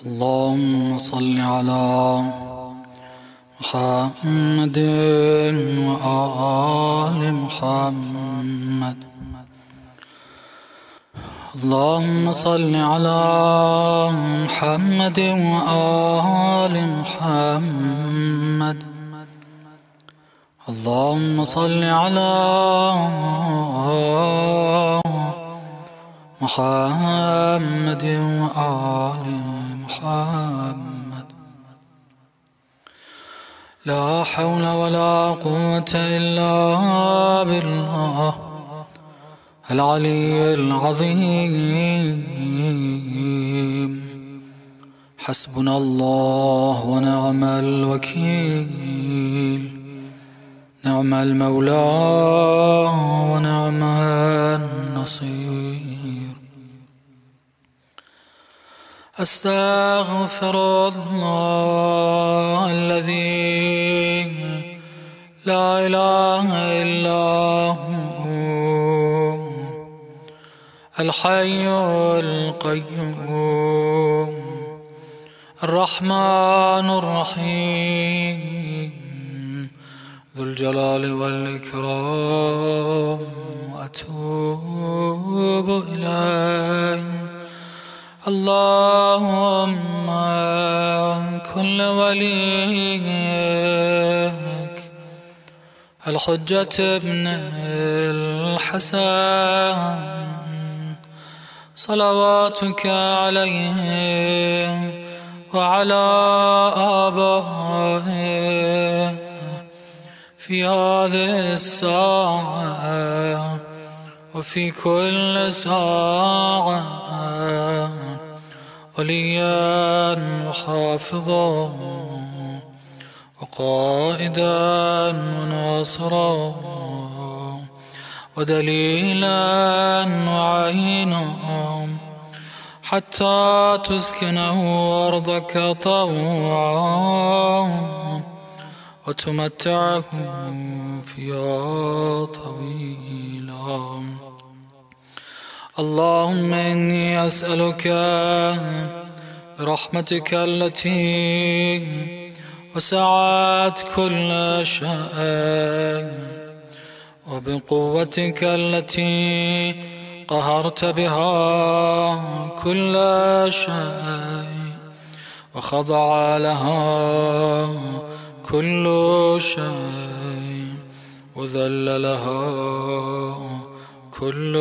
اللهم صل على محمد وآل محمد. اللهم صل على محمد وآل محمد. اللهم صل على محمد وآل محمد. لا حول ولا قوة إلا بالله العلي العظيم. حسبنا الله ونعم الوكيل، نعم المولى ونعم النصير. أستغفر الله الذي لا إله إلا هو الحي القيوم الرحمن الرحيم ذو الجلال والإكرام. وأتوب إليه. اللهم كن وليك الحجة ابن الحسن صلواتك عليه وعلى آبائه في هذه الساعة وفي كل ساعة وليا وحافظا وقائدا وناصرا ودليلا وعينا حتى تسكنه أرضك طوعا وتمتعه فيها طويلا. اللهم إني أسألك برحمتك التي وسعت كل شيء وبقوتك التي قهرت بها كل شيء وخضع لها كل شيء وذل لها كل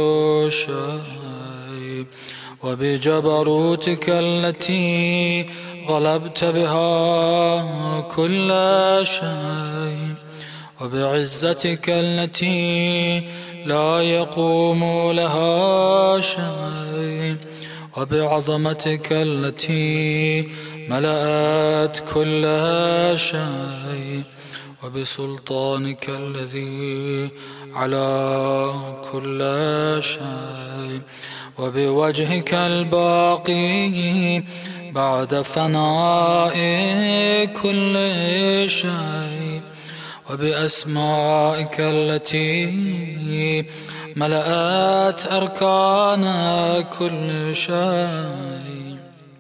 شيء وبجبروتك التي غلبت بها كل شيء وبعزتك التي لا يقوم لها شيء وبعظمتك التي ملأت كل شيء وبسلطانك الذي على كل شيء وبوجهك الباقي بعد فناء كل شيء وبأسمائك التي ملأت أركان كل شيء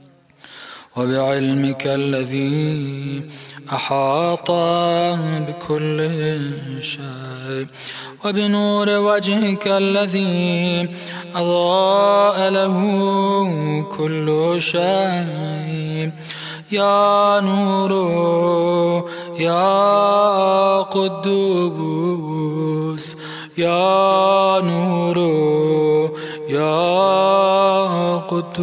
وبعلمك الذي أحاط بكل شيء وبنور وجهك الذي أضاء له كل شيء. يا نور يا قدوس يا نور يا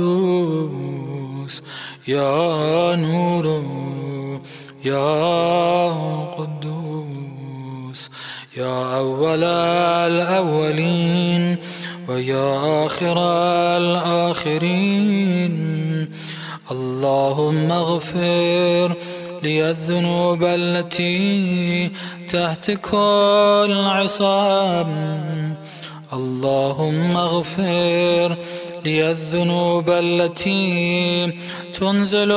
قدوس يا نور يا قدوس يا أول الأولين ويا آخر الآخرين. اللهم اغفر لي الذنوب التي تهتك العصام. اللهم اغفر لي الذنوب التي تنزل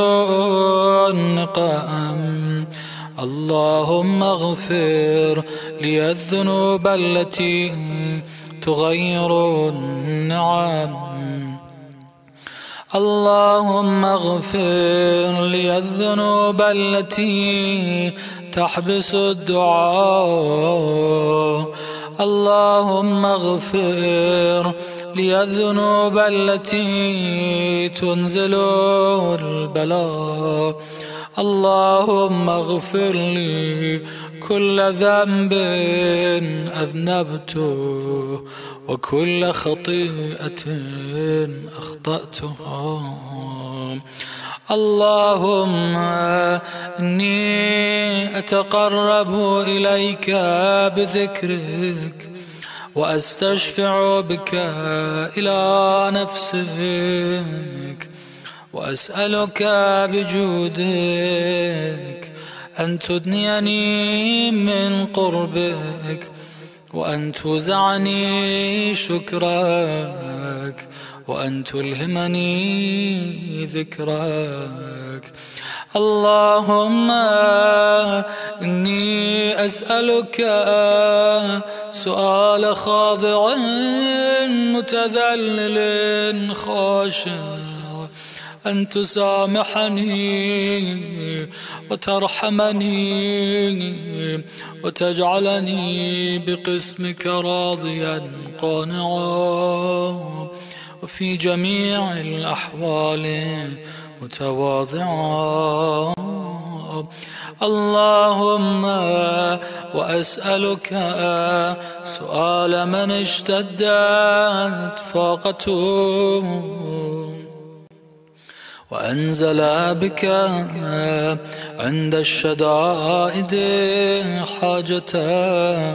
النقام. اللهم اغفر لي الذنوب التي تغير النعم. اللهم اغفر لي الذنوب التي تحبس الدعاء. اللهم اغفر لي الذنوب التي تنزل البلاء. اللهم اغفر لي كل ذنب أذنبته وكل خطيئة أخطأتها. اللهم إني أتقرب إليك بذكرك وأستشفع بك إلى نفسك وأسألك بجودك أن تدنيني من قربك وأن توزعني شكرك وأن تلهمني ذكرك. اللهم إني أسألك سؤال خاضع متذلل خاشع أن تسامحني وترحمني وتجعلني بقسمك راضيا قانعا وفي جميع الأحوال متواضعا. اللهم وأسألك سؤال من اشتدت فاقته وأنزل بك عند الشدائد حاجته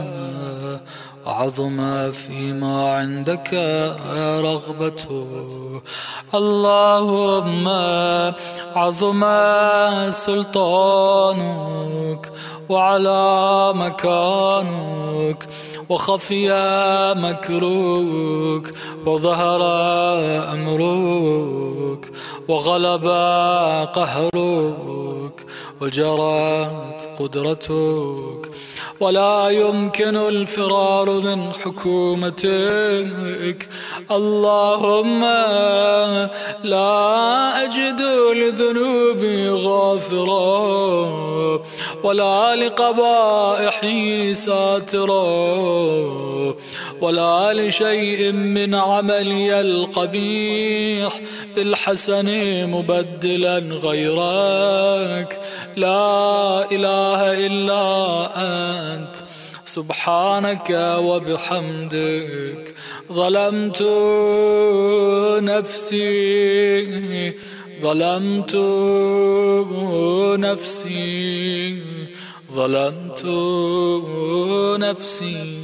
وعظم فيما عندك رغبته. اللهم عظم سلطانك وعلى مكانك وخفي مكروك وظهر أمرك وغلب قهرك وجرت قدرتك ولا يمكن الفرار من حكومتك. اللهم لا أجد لذنوبي غافرا ولا لقبائحي ساترا ولا لشيء من عملي القبيح بالحسن مبدلا غيرك. لا إله إلا أنت سبحانك وبحمدك. ظلمت نفسي ظلمت نفسي ظلمت نفسي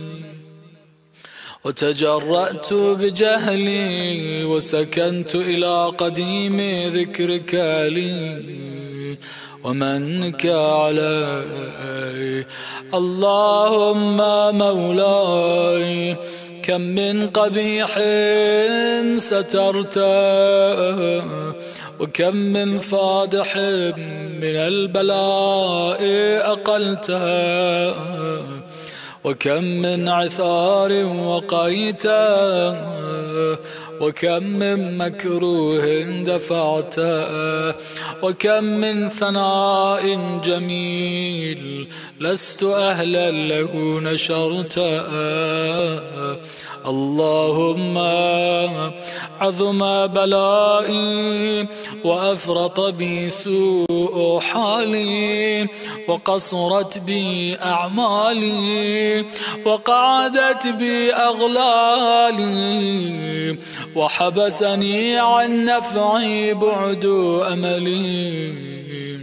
وتجرأت بجهلي وسكنت إلى قديم ذكرك لي ومنك علي. اللهم مولاي كم من قبيح سترته وكم من فادح من البلاء أقلته وكم من عثار وقيته وكم من مكروه دفعته وكم من ثناء جميل لست أهلا له نشرته. اللهم عظم بلائي وأفرط بي سوء حالي وقصرت بي أعمالي وقعدت بي أغلالي وحبسني عن نفعي بعد أملي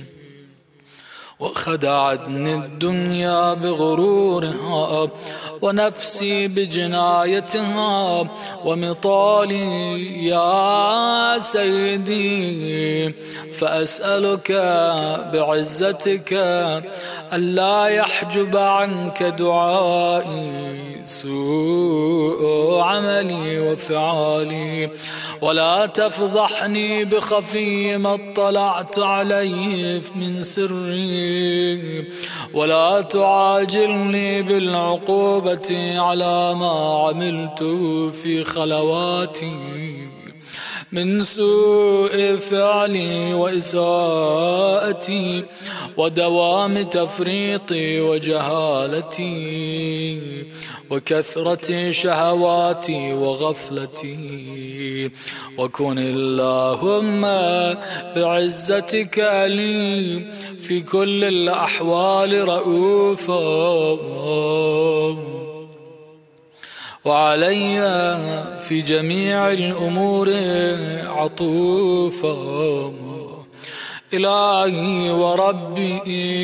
وخدعتني الدنيا بغرورها ونفسي بجنايتها ومطالي يا سيدي. فأسألك بعزتك ألا يحجب عنك دعائي سوء عملي وفعالي ولا تفضحني بخفي ما اطلعت عليه من سري ولا تعاجلني بالعقوبة على ما عملت في خلواتي. من سوء فعلي وإساءتي ودوام تفريطي وجهالتي وكثرة شهواتي وغفلتي. وكن اللهم بعزتك لي في كل الأحوال رؤوفا، وعلي في جميع الأمور عطوفا. إلهي وربي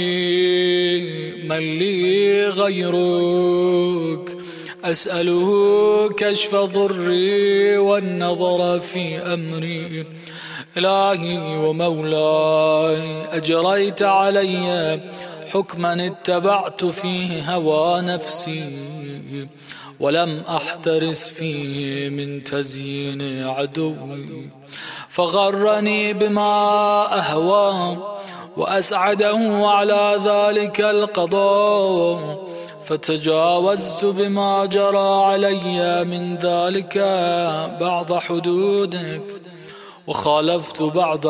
من لي غيرك، أسأله كشف ضري والنظر في أمري. إلهي ومولاي أجريت علي حكما اتبعت فيه هوى نفسي، ولم أحترس فيه من تزيين عدوي، فغرني بما أهوى وأسعده على ذلك القضاء، فتجاوزت بما جرى علي من ذلك بعض حدودك، وخالفت بعض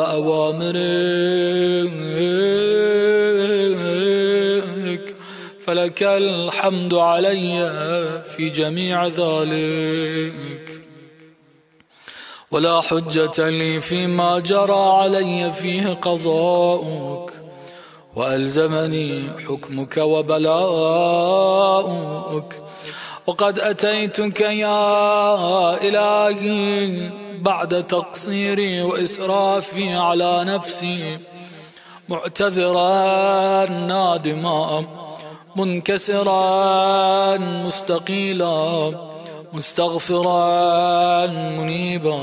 أوامرك، فلك الحمد علي في جميع ذلك، ولا حجة لي فيما جرى علي فيه قضاؤك، وألزمني حكمك وبلاؤك. وقد أتيتك يا إلهي بعد تقصيري وإسرافي على نفسي، معتذرا نادما منكسرا مستقيلا، مستغفرا منيبا،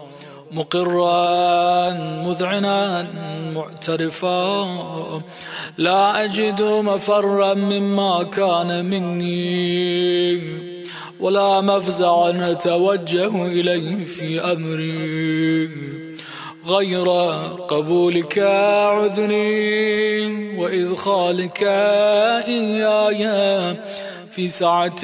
مقرا مذعنا معترفا، لا أجد مفرا مما كان مني، ولا مفزعا أتوجه إليه في أمري غير قبولك عذري وإدخالك إياي في سعة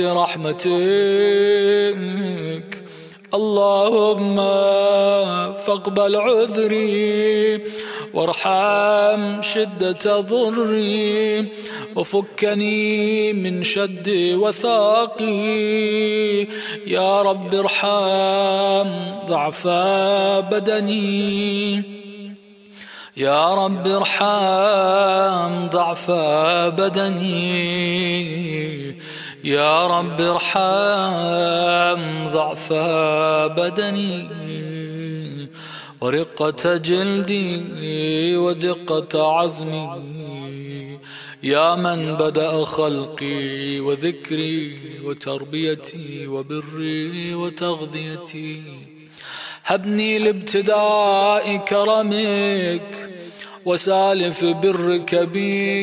رحمتك. اللهم فاقبل عذري وارحم شدة ضري، وفكني من شد وثاقي. يا رب ارحم ضعف بدني، يا رب ارحم ضعف بدني، يا رب ارحم ضعف بدني، ورقة جلدي ودقة عظمي. يا من بدأ خلقي وذكري وتربيتي وبري وتغذيتي، هبني لابتداء كرمك وسالف برك بي.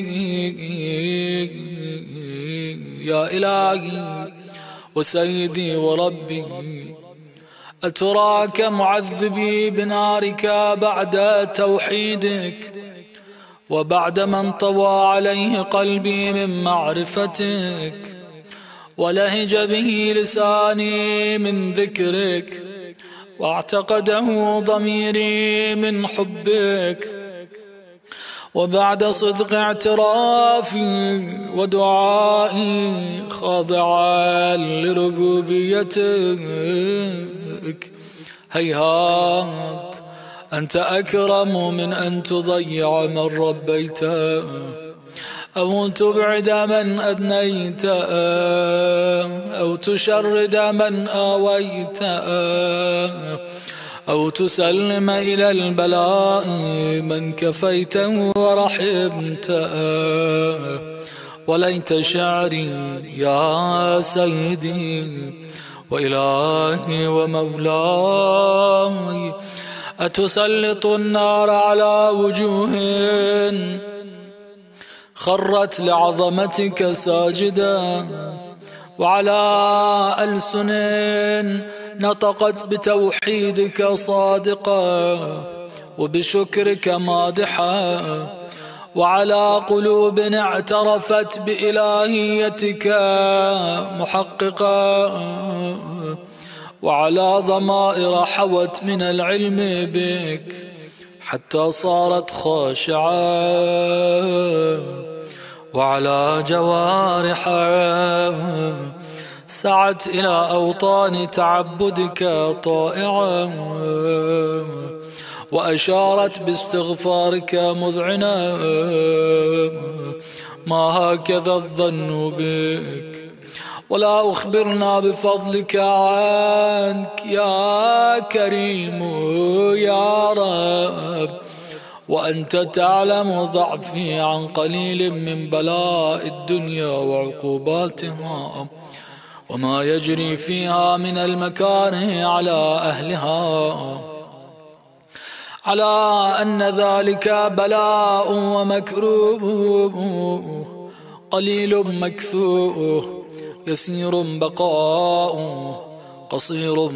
يا إلهي وسيدي وربي، أتراك معذبي بنارك بعد توحيدك، وبعد من طوى عليه قلبي من معرفتك، ولهج به لساني من ذكرك، واعتقده ضميري من حبك، وبعد صدق اعترافي ودعائي خاضعا لربوبيتك، هيهات أنت أكرم من أن تضيع من ربيته، أو تبعد من أدنيت، أو تشرد من آويت، أو تسلم إلى البلاء من كفيته ورحمته. وليت شعري يا سيدي وإلهي ومولاي، أتسلط النار على وجوه خرت لعظمتك ساجدا، وعلى ألسن نطقت بتوحيدك صادقا وبشكرك مادحا، وعلى قلوب اعترفت بإلهيتك محققا، وعلى ضمائر حوت من العلم بك حتى صارت خاشعة، وعلى جوارح سعت إلى أوطان تعبدك طائعة، وأشارت باستغفارك مذعنة. ما هكذا الظن بك، ولا أخبرنا بفضلك عنك يا كريم يا رب، وأنت تعلم ضعفي عن قليل من بلاء الدنيا وعقوباتها، وما يجري فيها من المكاره على أهلها، على أن ذلك بلاء ومكروه، قليل مكثوه، يسير بقاؤه، قصير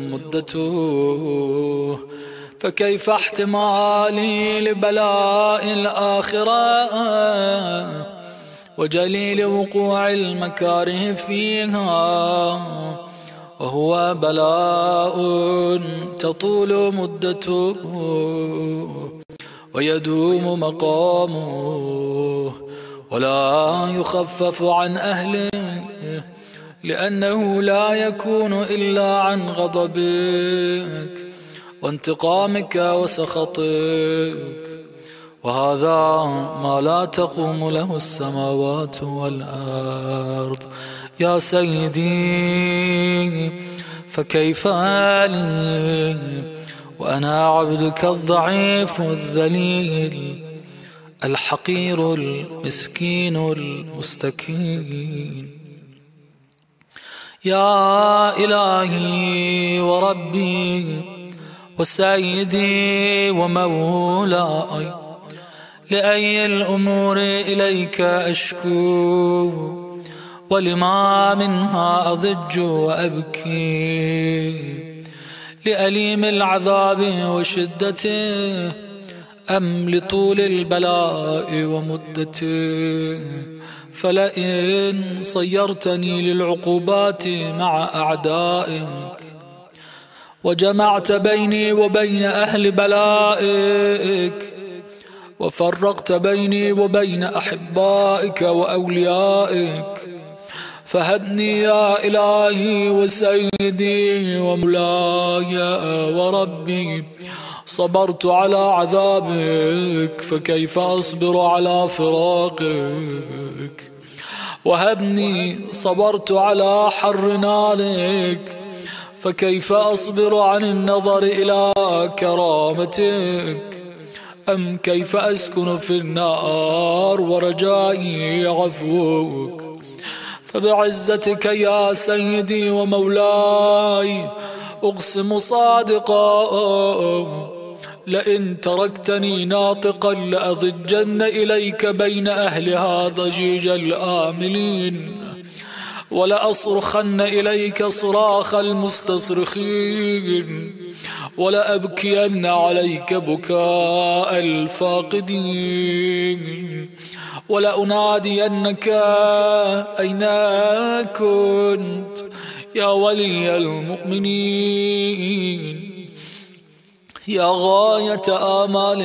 مدته. فكيف احتمالي لبلاء الآخرة وجليل وقوع المكاره فيها، وهو بلاء تطول مدته ويدوم مقامه، ولا يخفف عن أهله، لأنه لا يكون إلا عن غضبك وانتقامك وسخطك، وهذا ما لا تقوم له السماوات والأرض يا سيدي. فكيف لي وأنا عبدك الضعيف الذليل الحقير المسكين المستكين؟ يا إلهي وربي وسيدي ومولاي، لأي الأمور إليك أشكو، ولما منها أضج وأبكي، لأليم العذاب وشدته أم لطول البلاء ومدته؟ فلئن صيرتني للعقوبات مع أعدائك وجمعت بيني وبين أهل بلائك وفرقت بيني وبين أحبائك وأوليائك، فهبني يا إلهي وسيدي ومولاي وربي. صبرت على عذابك، فكيف أصبر على فراقك؟ وهبني صبرت على حر نارك، فكيف أصبر عن النظر إلى كرامتك؟ أم كيف أسكن في النار ورجائي عفوك؟ فبعزتك يا سيدي ومولاي أقسم صادقا، لئن تركتني ناطقا لأضجن إليك بين أهلها ضجيج الآملين، ولأصرخن إليك صراخ المستصرخين، ولأبكين عليك بكاء الفاقدين، ولأنادينك أين كنت يا ولي المؤمنين، يا غاية آمال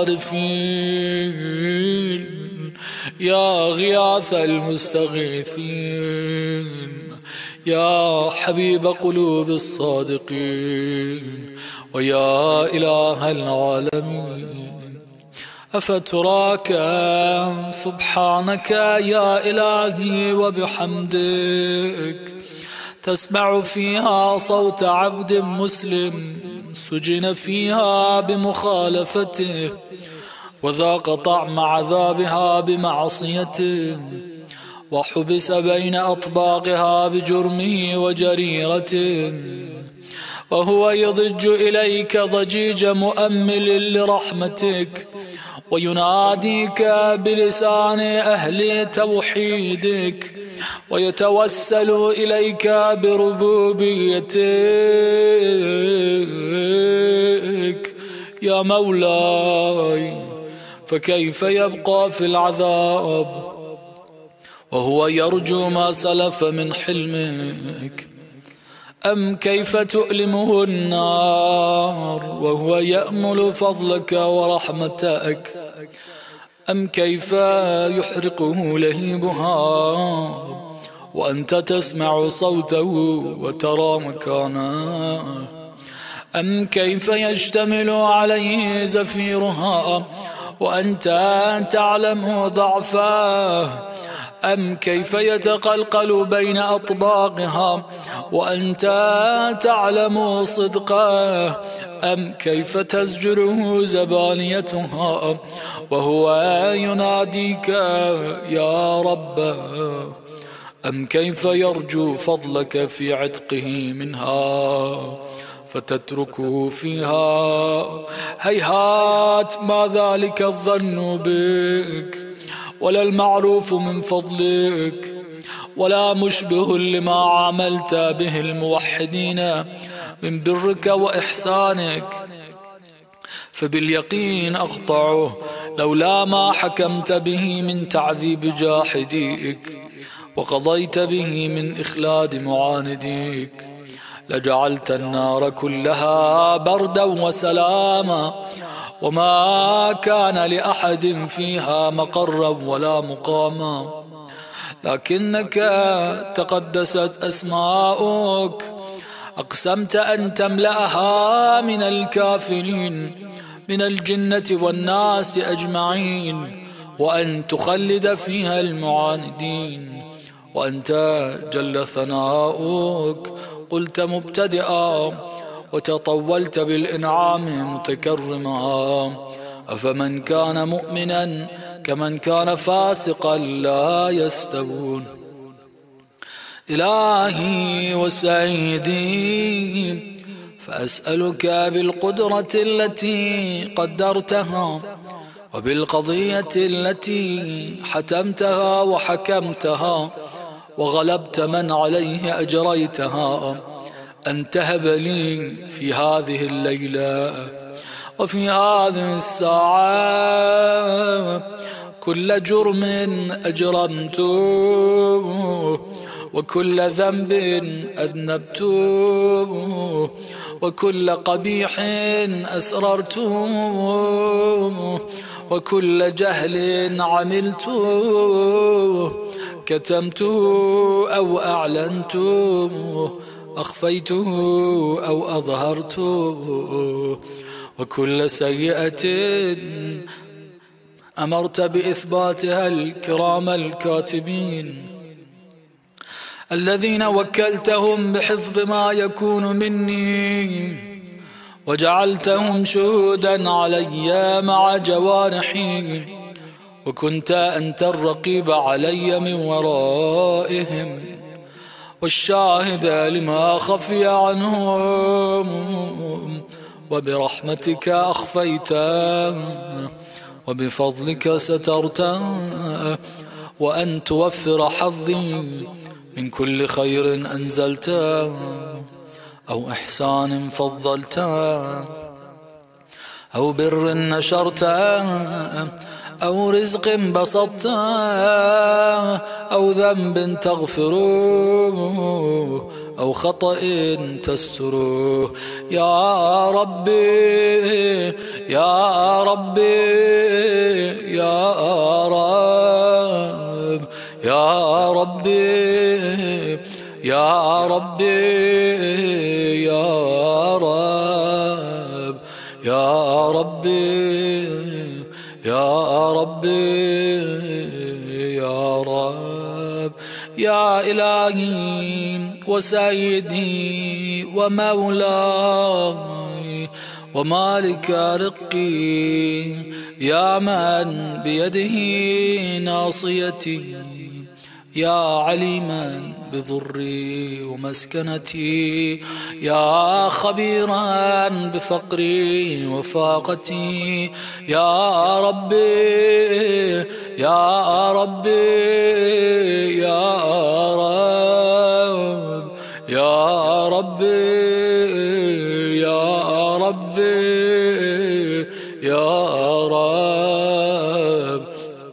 العارفين، يا غياث المستغيثين، يا حبيب قلوب الصادقين، ويا إله العالمين. أفتراك سبحانك يا إلهي وبحمدك تسمع فيها صوت عبد مسلم سجن فيها بمخالفته، وذاق طعم عذابها بمعصيته، وحبس بين أطباقها بجرمه وجريرته، وهو يضج إليك ضجيج مؤمل لرحمتك، ويناديك بلسان أهل توحيدك، ويتوسل إليك بربوبيتك يا مولاي. فكيف يبقى في العذاب وهو يرجو ما سلف من حلمك؟ أم كيف تؤلمه النار وهو يأمل فضلك ورحمتك؟ أم كيف يحرقه لهيبها وأنت تسمع صوته وترى مكانه؟ أم كيف يشتمل عليه زفيرها وأنت تعلم ضعفه؟ أم كيف يتقلقل بين أطباقها وأنت تعلم صدقه؟ أم كيف تزجره زبانيتها وهو يناديك يا رب؟ أم كيف يرجو فضلك في عتقه منها فتتركه فيها؟ هيهات ما ذلك الظن بك ولا المعروف من فضلك ولا مشبه لما عاملت به الموحدين من برك وإحسانك، فباليقين أقطعه لولا ما حكمت به من تعذيب جاحديك وقضيت به من إخلاد معانديك لجعلت النار كلها بردا وسلاما وما كان لأحد فيها مقرا ولا مقاما، لكنك تقدست أسماؤك أقسمت أن تملأها من الكافرين من الجنة والناس أجمعين وأن تخلد فيها المعاندين، وأنت جل ثناؤك قلت مبتدئا وتطولت بالإنعام متكرما، أفمن كان مؤمنا كمن كان فاسقا لا يستوون. إلهي وسيدي فأسألك بالقدرة التي قدرتها وبالقضية التي حتمتها وحكمتها وغلبت من عليه أجريتها أن تهب لي في هذه الليلة وفي هذه الساعة كل جرم أجرمته وكل ذنب أذنبته وكل قبيح أسررته وكل جهل عملته كتمته أو أعلنته أخفيته أو أظهرته وكل سيئة أمرت بإثباتها الكرام الكاتبين الذين وكلتهم بحفظ ما يكون مني وجعلتهم شهودا علي مع جوارحي وكنت أنت الرقيب علي من ورائهم والشاهد لما خفي عنهم وبرحمتك أخفيت وبفضلك سترت وأن توفر حظي من كل خير أنزلت أو إحسان فضلت أو بر نشرت أو رزق بسطت أو ذنب تغفره أو خطأ تستره يا ربي يا ربي يا رب يا ربي يا ربي يا رب يا ربي يا ربي يا رب يا إلهي وسيدي ومولاي ومالك رقي يا من بيده ناصيتي يا عليما بضري ومسكنتي يا خبيرا بفقري وفاقتي يا ربي يا ربي يا رب يا ربي يا ربي يا رب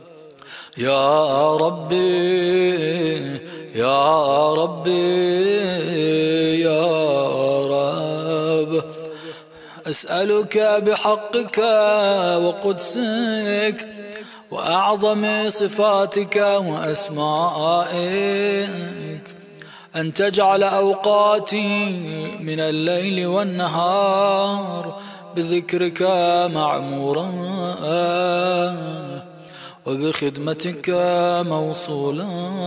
يا ربي يا ربي يا أسألك بحقك وقدسك وأعظم صفاتك وأسمائك أن تجعل أوقاتي من الليل والنهار بذكرك معمورا وبخدمتك موصولا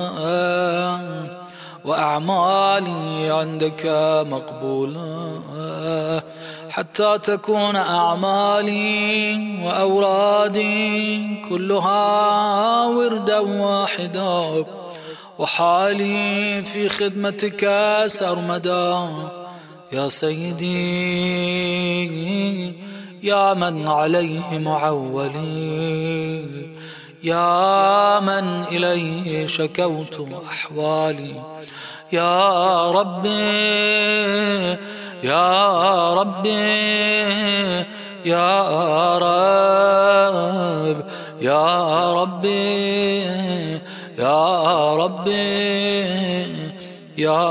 وأعمالي عندك مقبولا حتى تكون أعمالي وأورادي كلها وردا واحدا وحالي في خدمتك سرمدا يا سيدي يا من عليه معولي يا من إليه شكوت أحوالي يا ربي يا ربي يا رب يا ربي يا ربي يا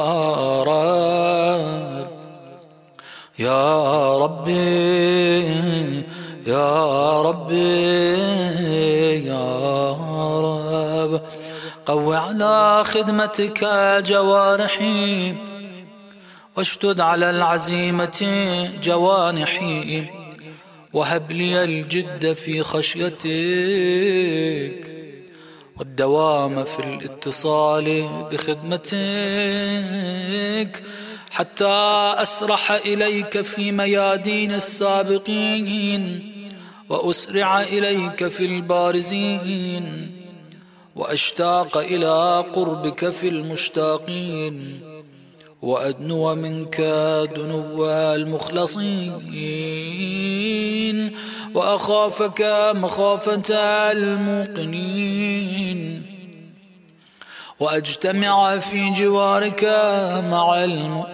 رب يا ربي يا ربي يا رب قو على خدمتك جوارحي واشدد على العزيمة جوانحي وهب لي الجد في خشيتك والدوام في الاتصال بخدمتك حتى أسرح إليك في ميادين السابقين وأسرع إليك في البارزين وأشتاق إلى قربك في المشتاقين وأدنو منك دنو المخلصين وأخافك مخافة الموقنين وأجتمع في جوارك مع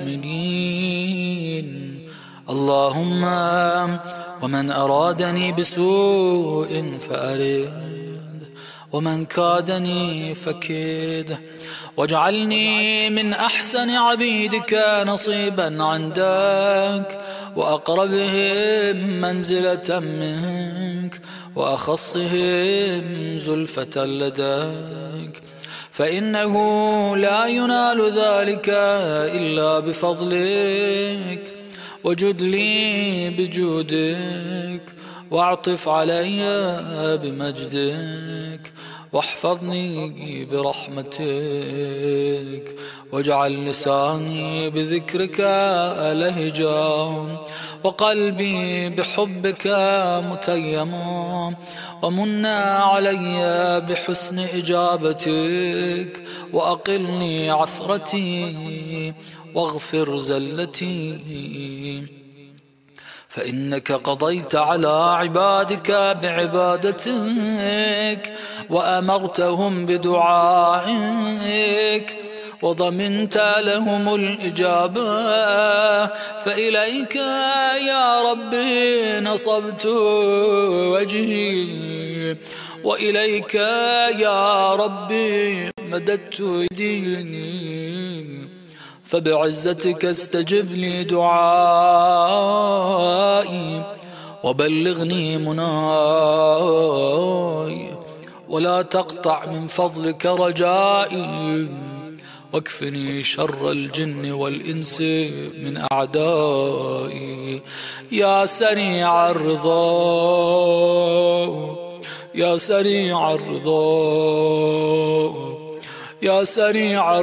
المؤمنين اللهم ومن أرادني بسوء فأرد ومن كادني فكيد واجعلني من أحسن عبيدك نصيبا عندك وأقربهم منزلة منك وأخصهم زلفة لديك فإنه لا ينال ذلك إلا بفضلك وجد لي بجودك واعطف علي بمجدك واحفظني برحمتك واجعل لساني بذكرك لهجا وقلبي بحبك متيما ومن علي بحسن إجابتك وأقلني عثرتي واغفر زلتي فإنك قضيت على عبادك بعبادتك وأمرتهم بدعائك وضمنت لهم الإجابة فإليك يا ربي نصبت وجهي وإليك يا ربي مددت يدي فبعزتك استجب لي دعائي وبلغني مناي ولا تقطع من فضلك رجائي واكفني شر الجن والإنس من أعدائي يا سريع الرضا يا سريع الرضا يا سريع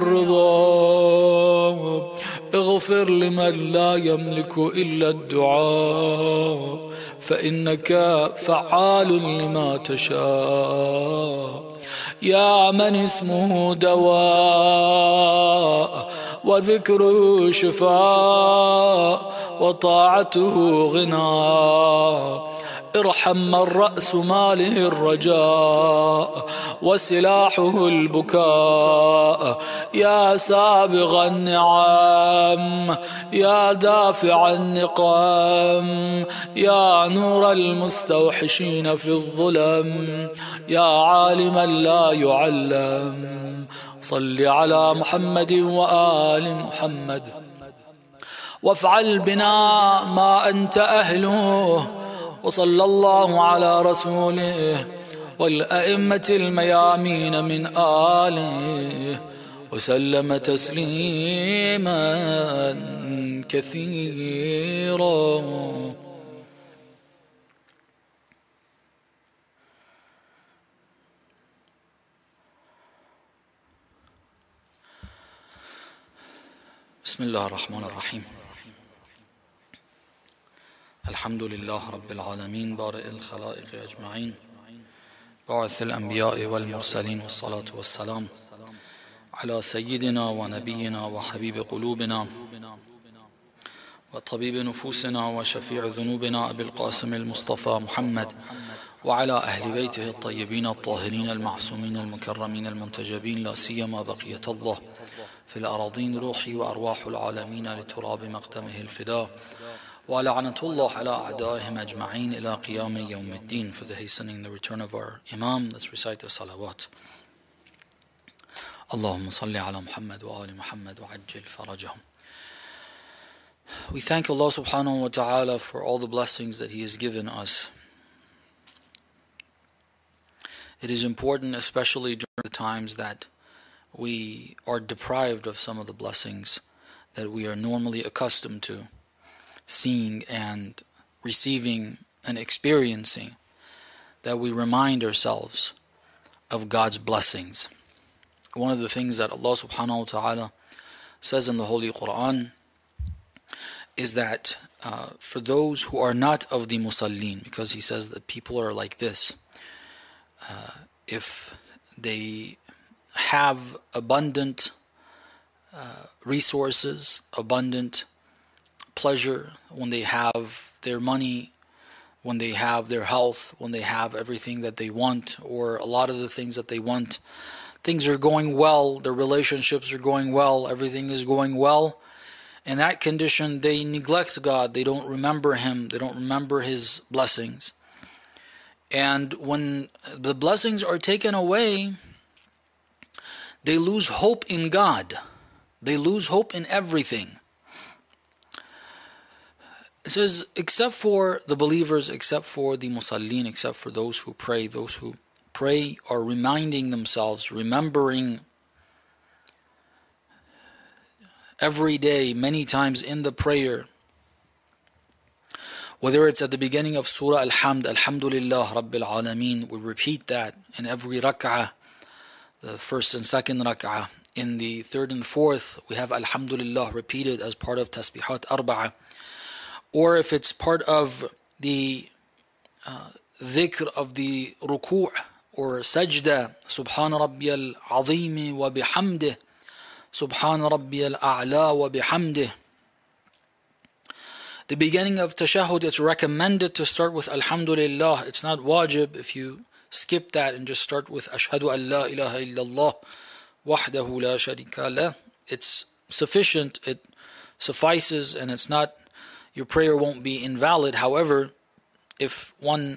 الرضا اغفر لمن لا يملك إلا الدعاء فإنك فعال لما تشاء يا من اسمه دواء وذكره شفاء وطاعته غنى ارحم من رأس ماله الرجاء وسلاحه البكاء يا سابغ النعم يا دافع النقم يا نور المستوحشين في الظلم يا عالما لا يعلم صل على محمد وآل محمد وافعل بنا ما أنت أهله. وصلى الله على رسوله والأئمة الميامين من آله وسلم تسليما كثيرا. بسم الله الرحمن الرحيم. الحمد لله رب العالمين بارئ الخلائق أجمعين باعث الأنبياء والمرسلين، والصلاة والسلام على سيدنا ونبينا وحبيب قلوبنا وطبيب نفوسنا وشفيع ذنوبنا أبي القاسم المصطفى محمد وعلى أهل بيته الطيبين الطاهرين المعصومين المكرمين المنتجبين، لا سيما بقية الله في الأراضين، روحي وأرواح العالمين لتراب مقدمه الفداء، ولعنة الله على أعدائهم أجمعين إلى قيام يوم الدين. For the hastening the return of our Imam, let's recite the salawat. اللهم صل على محمد وآل محمد وعجل فرجهم. We thank Allah subhanahu wa ta'ala for all the blessings that He has given us. It is important, especially during the times that we are deprived of some of the blessings that we are normally accustomed to seeing and receiving and experiencing, that we remind ourselves of God's blessings. One of the things that Allah subhanahu wa ta'ala says in the Holy Quran is that for those who are not of the musallin, because He says that people are like this, if they have abundant resources, abundant pleasure, when they have their money, when they have their health, when they have everything that they want, or a lot of the things that they want, things are going well, their relationships are going well, everything is going well. In that condition, they neglect God, they don't remember Him, they don't remember His blessings. And when the blessings are taken away, they lose hope in God. They lose hope in everything. It says, except for the believers, except for the musallin, except for those who pray are reminding themselves, remembering every day, many times in the prayer, whether it's at the beginning of Surah Al-Hamd, Alhamdulillah Rabbil Alameen, we repeat that in every rak'ah, the first and second rak'ah. In the third and fourth, we have Alhamdulillah repeated as part of Tasbihat Arba'ah. Or if it's part of the dhikr of the ruku' or sajda, Subhana Rabbiyal Azim wa bihamdih, Subhana Rabbiyal A'la wa bihamdih. The beginning of tashahhud, it's recommended to start with Alhamdulillah. It's not wajib if you skip that and just start with Ashhadu an la ilaha illallah wahdahu la sharika lah. It's sufficient, it suffices, and it's not, your prayer won't be invalid. However, if one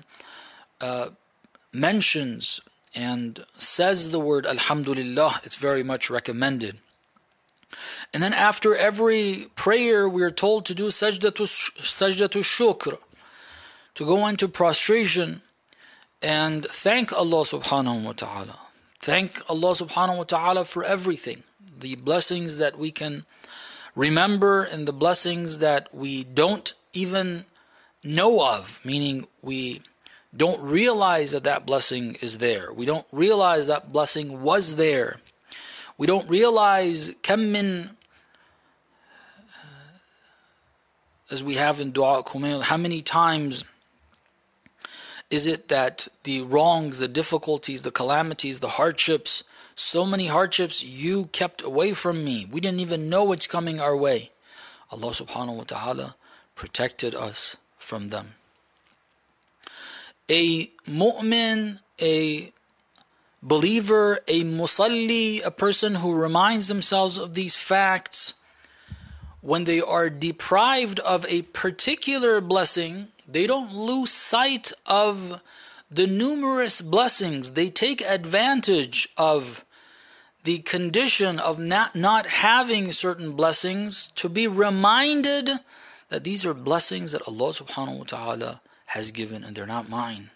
mentions and says the word Alhamdulillah, it's very much recommended. And then after every prayer, we are told to do sajdatu shukr, to go into prostration and thank Allah subhanahu wa ta'ala. Thank Allah subhanahu wa ta'ala for everything. The blessings that we can remember and the blessings that we don't even know of, meaning we don't realize that that blessing is there. We don't realize that blessing was there. We don't realize kam min, as we have in Dua Kumail, how many times is it that the wrongs, the difficulties, the calamities, the hardships, so many hardships you kept away from me. We didn't even know what's coming our way. Allah subhanahu wa ta'ala protected us from them. A mu'min, a believer, a musalli, a person who reminds themselves of these facts, when they are deprived of a particular blessing, they don't lose sight of the numerous blessings. They take advantage of the condition of not having certain blessings, to be reminded that these are blessings that Allah subhanahu wa ta'ala has given and they're not mine.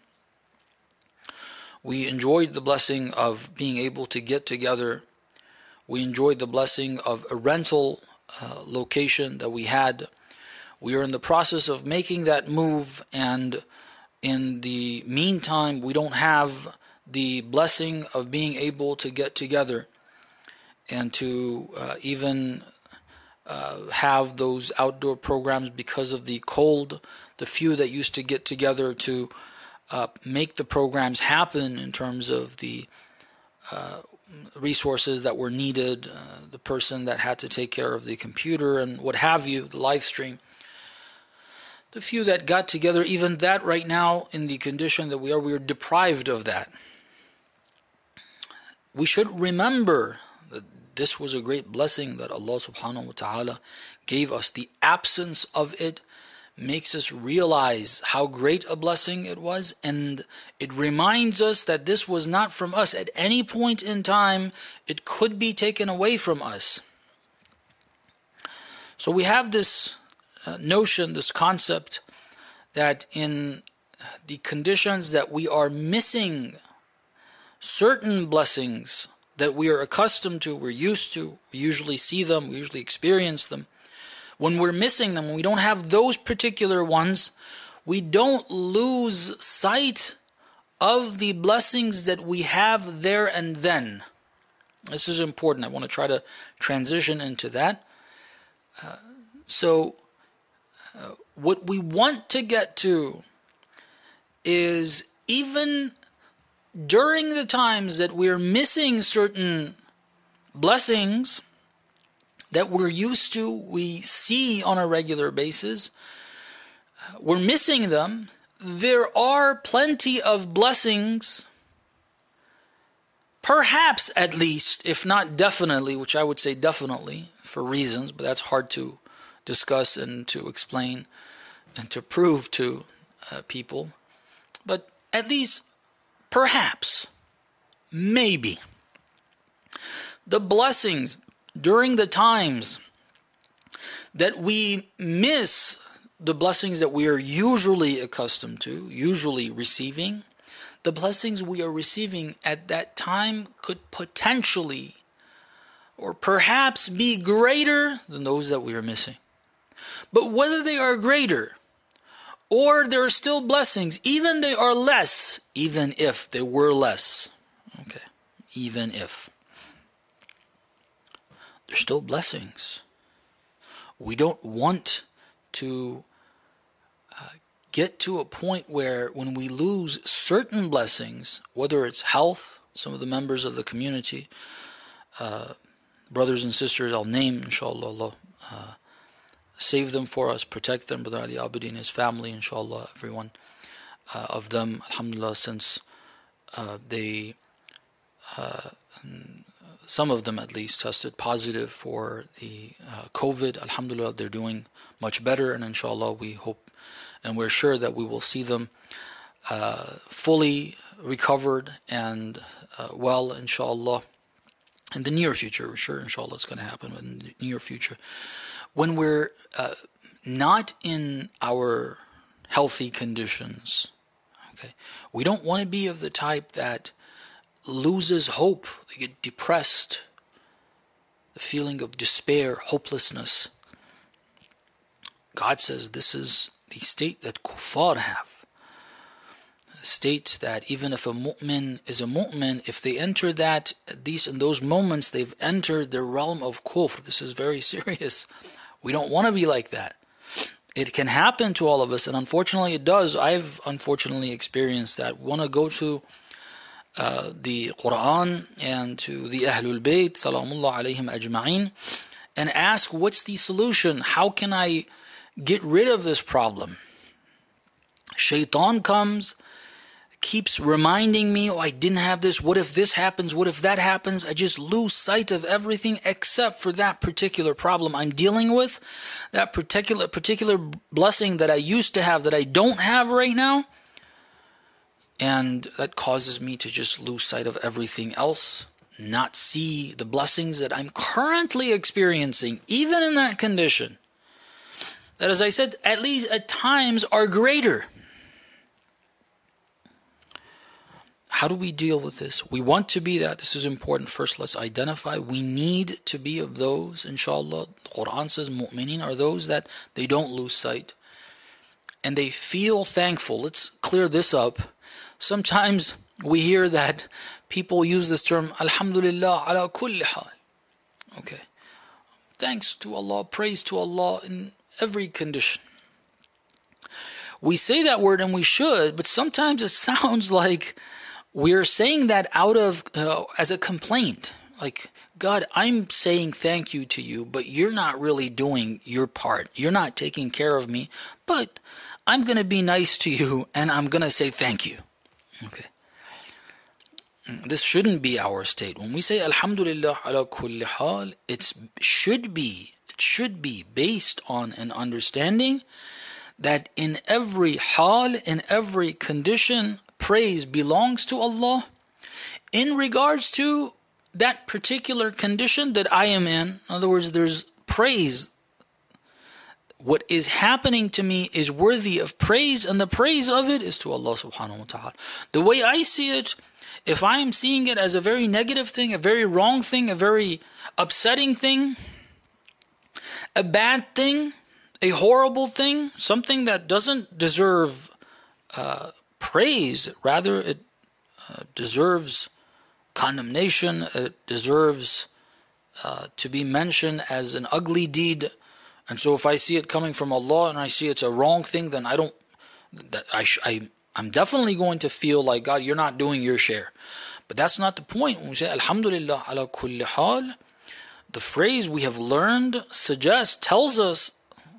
We enjoyed the blessing of being able to get together. We enjoyed the blessing of a rental location that we had. We are in the process of making that move, and in the meantime, we don't have the blessing of being able to get together and to even have those outdoor programs because of the cold. The few that used to get together to make the programs happen in terms of the resources that were needed, the person that had to take care of the computer and what have you, the live stream. The few that got together, even that right now in the condition that we are deprived of that. We should remember that this was a great blessing that Allah subhanahu wa ta'ala gave us. The absence of it makes us realize how great a blessing it was, and it reminds us that this was not from us. At any point in time, it could be taken away from us. So we have this notion, this concept, that in the conditions that we are missing certain blessings that we are accustomed to, we're used to, we usually see them, we usually experience them. When we're missing them, when we don't have those particular ones, we don't lose sight of the blessings that we have there and then. This is important. I want to try to transition into that. What we want to get to is, even during the times that we're missing certain blessings that we're used to, we see on a regular basis, we're missing them. There are plenty of blessings, perhaps at least, if not definitely, which I would say definitely for reasons, but that's hard to discuss and to explain and to prove to people. But at least, perhaps, maybe, the blessings during the times that we miss the blessings that we are usually accustomed to, usually receiving, the blessings we are receiving at that time could potentially or perhaps be greater than those that we are missing. But whether they are greater or there are still blessings, even they are less, even if they were less, okay, even if, they're still blessings. We don't want to get to a point where when we lose certain blessings, whether it's health, some of the members of the community, brothers and sisters, I'll name, inshallah, Allah, save them for us, protect them, Brother Ali Abedi and his family, inshallah, everyone of them, alhamdulillah, since they, some of them at least, tested positive for the COVID, alhamdulillah, they're doing much better, and inshallah we hope and we're sure that we will see them fully recovered and well, inshallah, in the near future. We're sure, inshallah, it's going to happen in the near future. When we're not in our healthy conditions, okay, we don't want to be of the type that loses hope. They get depressed, the feeling of despair, hopelessness. God says this is the state that kuffar have. A state that even if a mu'min is a mu'min, if they enter that, at least in those moments, they've entered the realm of kufr. This is very serious. We don't want to be like that. It can happen to all of us, and unfortunately it does. I've unfortunately experienced that. We want to go to the Quran and to the Ahlul Bayt, salamullah alayhim ajma'in, and ask, what's the solution? How can I get rid of this problem? Shaitan comes, keeps reminding me, oh, I didn't have this, what if this happens, what if that happens? I just lose sight of everything except for that particular problem I'm dealing with, that particular blessing that I used to have that I don't have right now. And that causes me to just lose sight of everything else, not see the blessings that I'm currently experiencing, even in that condition, that, as I said, at least at times are greater. How do we deal with this? We want to be that. This is important. First, let's identify. We need to be of those, inshallah. The Quran says mu'mineen are those that they don't lose sight and they feel thankful. Let's clear this up. Sometimes we hear that people use this term, Alhamdulillah ala kulli hal. Okay. Thanks to Allah, praise to Allah in every condition. We say that word and we should, but sometimes it sounds like we're saying that out of, as a complaint. Like, God, I'm saying thank you to you, but you're not really doing your part. You're not taking care of me, but I'm going to be nice to you and I'm going to say thank you. Okay. This shouldn't be our state. When we say Alhamdulillah ala kulli hal, it should be based on an understanding that in every hal, in every condition, praise belongs to Allah in regards to that particular condition that I am in. In other words, there's praise. What is happening to me is worthy of praise, and the praise of it is to Allah subhanahu wa ta'ala. The way I see it, if I am seeing it as a very negative thing, a very wrong thing, a very upsetting thing, a bad thing, a horrible thing, something that doesn't deserve praise, rather it deserves condemnation, it deserves to be mentioned as an ugly deed. And so if I see it coming from Allah and I see it's a wrong thing, then I'm definitely going to feel like, God, you're not doing your share. But that's not the point. When we say Alhamdulillah ala kulli hal, the phrase we have learned suggests, tells us,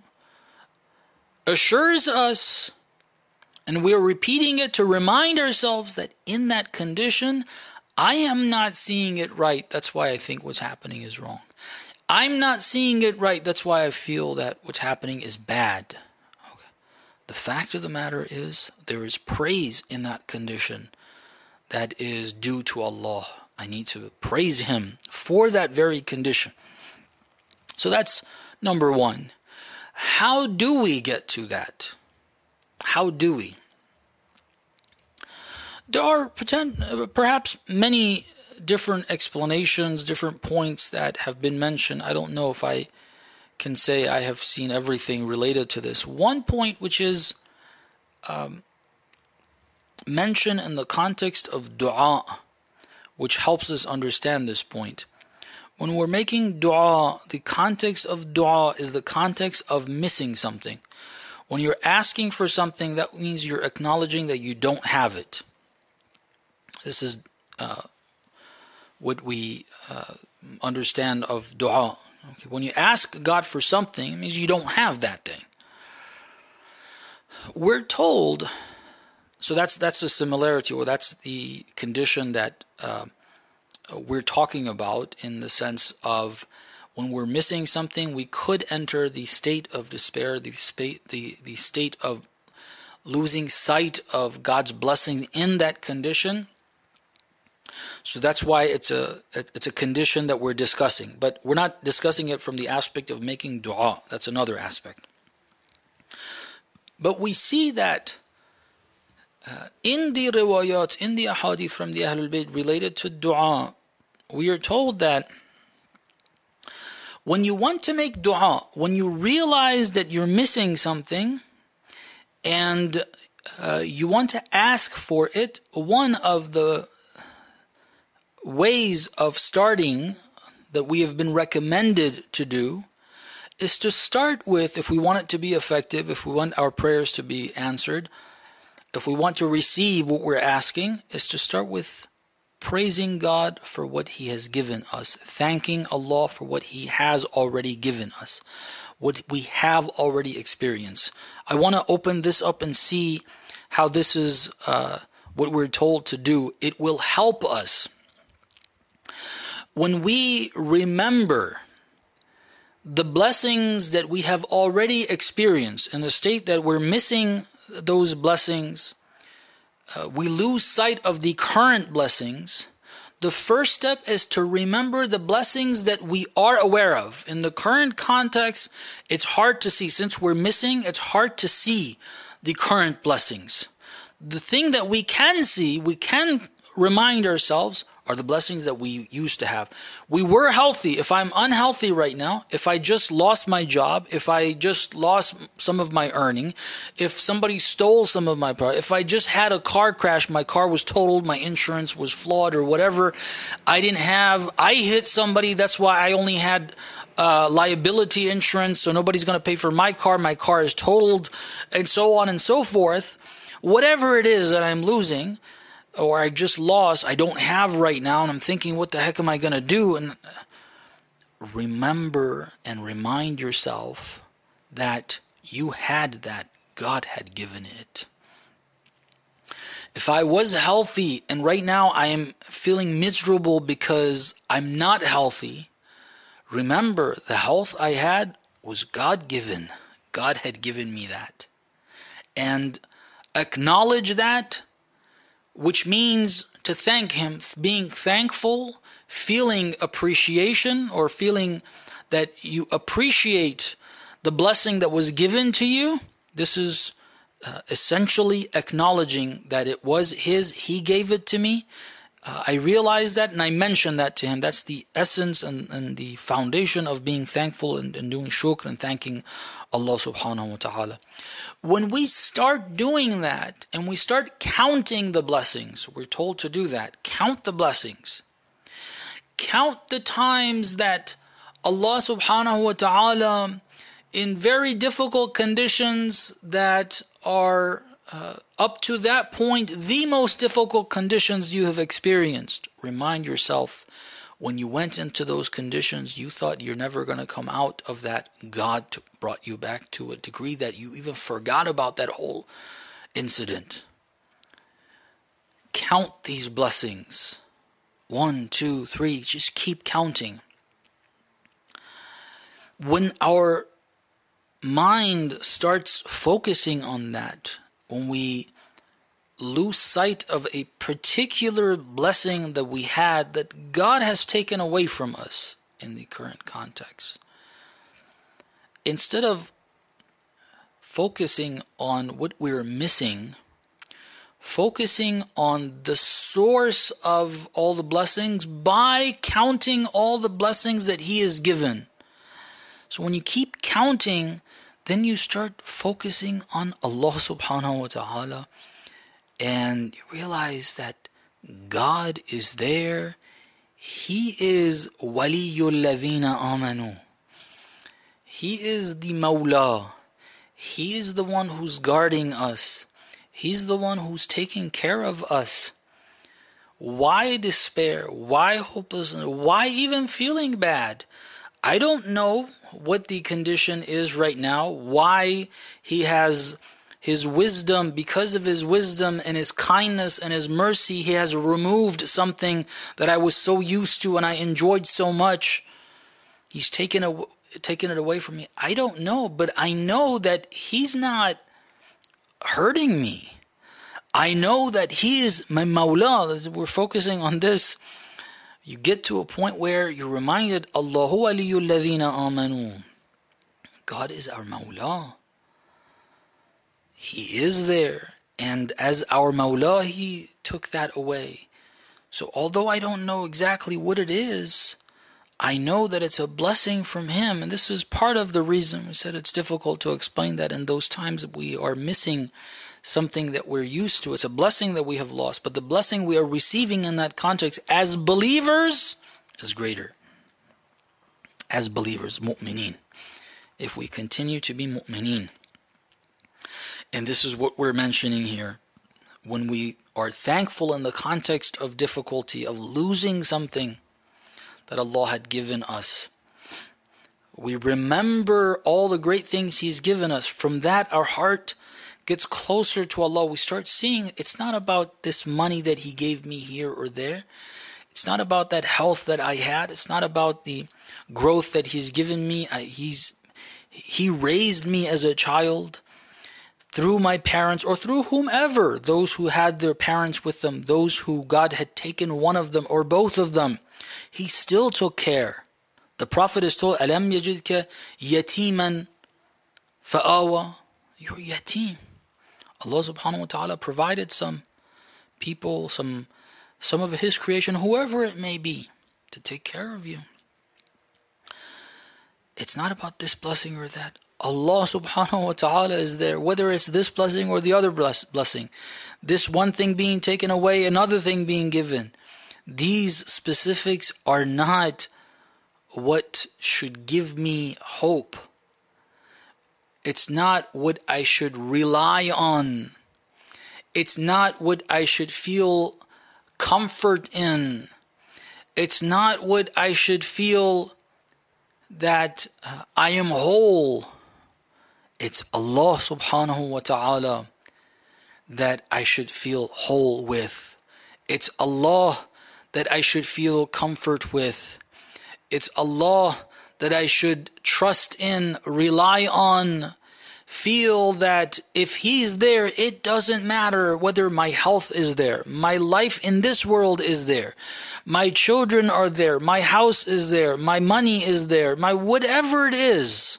assures us, and we're repeating it to remind ourselves that in that condition, I am not seeing it right. That's why I think what's happening is wrong. I'm not seeing it right. That's why I feel that what's happening is bad. Okay. The fact of the matter is, there is praise in that condition that is due to Allah. I need to praise Him for that very condition. So that's number one. How do we get to that? How do we? There are perhaps many different explanations, different points that have been mentioned. I don't know if I can say I have seen everything related to this. One point which is mentioned in the context of dua, which helps us understand this point. When we're making dua, the context of dua is the context of missing something. When you're asking for something, that means you're acknowledging that you don't have it. This is what we understand of dua. Okay. When you ask God for something, it means you don't have that thing. We're told, so that's a similarity, or that's the condition that we're talking about, in the sense of when we're missing something, we could enter the state of despair, the state of losing sight of God's blessing in that condition. So that's why it's a condition that we're discussing. But we're not discussing it from the aspect of making dua. That's another aspect. But we see that in the riwayat, in the ahadith from the Ahlul Bayt related to dua, we are told that when you want to make dua, when you realize that you're missing something and you want to ask for it, one of the ways of starting that we have been recommended to do is to start with, if we want it to be effective, if we want our prayers to be answered, if we want to receive what we're asking, is to start with praising God for what He has given us, thanking Allah for what He has already given us, what we have already experienced. I want to open this up and see how this is what we're told to do. It will help us. When we remember the blessings that we have already experienced in the state that we're missing those blessings, we lose sight of the current blessings. The first step is to remember the blessings that we are aware of. In the current context, it's hard to see. Since we're missing, it's hard to see the current blessings. The thing that we can see, we can remind ourselves, are the blessings that we used to have. We were healthy. If I'm unhealthy right now, if I just lost my job, if I just lost some of my earning, if somebody stole some of my product, if I just had a car crash, my car was totaled, my insurance was flawed or whatever, I hit somebody, that's why I only had liability insurance, so nobody's going to pay for my car is totaled, and so on and so forth. Whatever it is that I'm losing, or I just lost, I don't have right now, and I'm thinking, what the heck am I going to do? And remember and remind yourself that you had that. God had given it. If I was healthy and right now I am feeling miserable because I'm not healthy, remember the health I had was God-given. God had given me that. And acknowledge that, which means to thank Him, being thankful, feeling appreciation, or feeling that you appreciate the blessing that was given to you. This is essentially acknowledging that it was His, He gave it to me. I realized that and I mentioned that to Him. That's the essence and the foundation of being thankful and doing shukr and thanking Allah subhanahu wa ta'ala. When we start doing that and we start counting the blessings, we're told to do that. Count the blessings. Count the times that Allah subhanahu wa ta'ala, in very difficult conditions that are up to that point, the most difficult conditions you have experienced. Remind yourself, when you went into those conditions, you thought you're never going to come out of that. God brought you back to a degree that you even forgot about that whole incident. Count these blessings. 1, 2, 3, just keep counting. When our mind starts focusing on that, when we lose sight of a particular blessing that we had that God has taken away from us in the current context, instead of focusing on what we're missing, focusing on the source of all the blessings by counting all the blessings that He has given. So when you keep counting, then you start focusing on Allah subhanahu wa ta'ala, and you realize that God is there. He is waliyul ladhina amanu. He is the Mawla. He is the one who's guarding us. He's the one who's taking care of us. Why despair? Why hopelessness? Why even feeling bad? I don't know what the condition is right now, why He has His wisdom, because of His wisdom and His kindness and His mercy, He has removed something that I was so used to and I enjoyed so much. He's taken it away from me. I don't know, but I know that He's not hurting me. I know that He is my Mawla. We're focusing on this. You get to a point where you're reminded, Allahu waliyul ladhina amanu. God is our Mawla. He is there. And as our Mawla, He took that away. So although I don't know exactly what it is, I know that it's a blessing from Him. And this is part of the reason we said it's difficult to explain that in those times that we are missing something that we're used to. It's a blessing that we have lost, but the blessing we are receiving in that context as believers is greater. As believers, mu'mineen. If we continue to be mu'mineen. And this is what we're mentioning here. When we are thankful in the context of difficulty, of losing something that Allah had given us, we remember all the great things He's given us. From that, our heart gets closer to Allah. We start seeing it's not about this money that He gave me here or there. It's not about that health that I had. It's not about the growth that He's given me. He raised me as a child. through my parents or through whomever, those who had their parents with them, those who God had taken one of them or both of them, He still took care. The Prophet is told, أَلَمْ يَجِدْكَ يَتِيمًا فَآوَى. You're yatim. Allah subhanahu wa ta'ala provided some people, some of His creation, whoever it may be, to take care of you. It's not about this blessing or that. Allah subhanahu wa ta'ala is there, whether it's this blessing or the other blessing. This one thing being taken away, another thing being given. These specifics are not what should give me hope. It's not what I should rely on. It's not what I should feel comfort in. It's not what I should feel that I am whole. It's Allah subhanahu wa ta'ala that I should feel whole with. It's Allah that I should feel comfort with. It's Allah that I should trust in, rely on, feel that if He's there, it doesn't matter whether my health is there, my life in this world is there, my children are there, my house is there, my money is there, my whatever it is.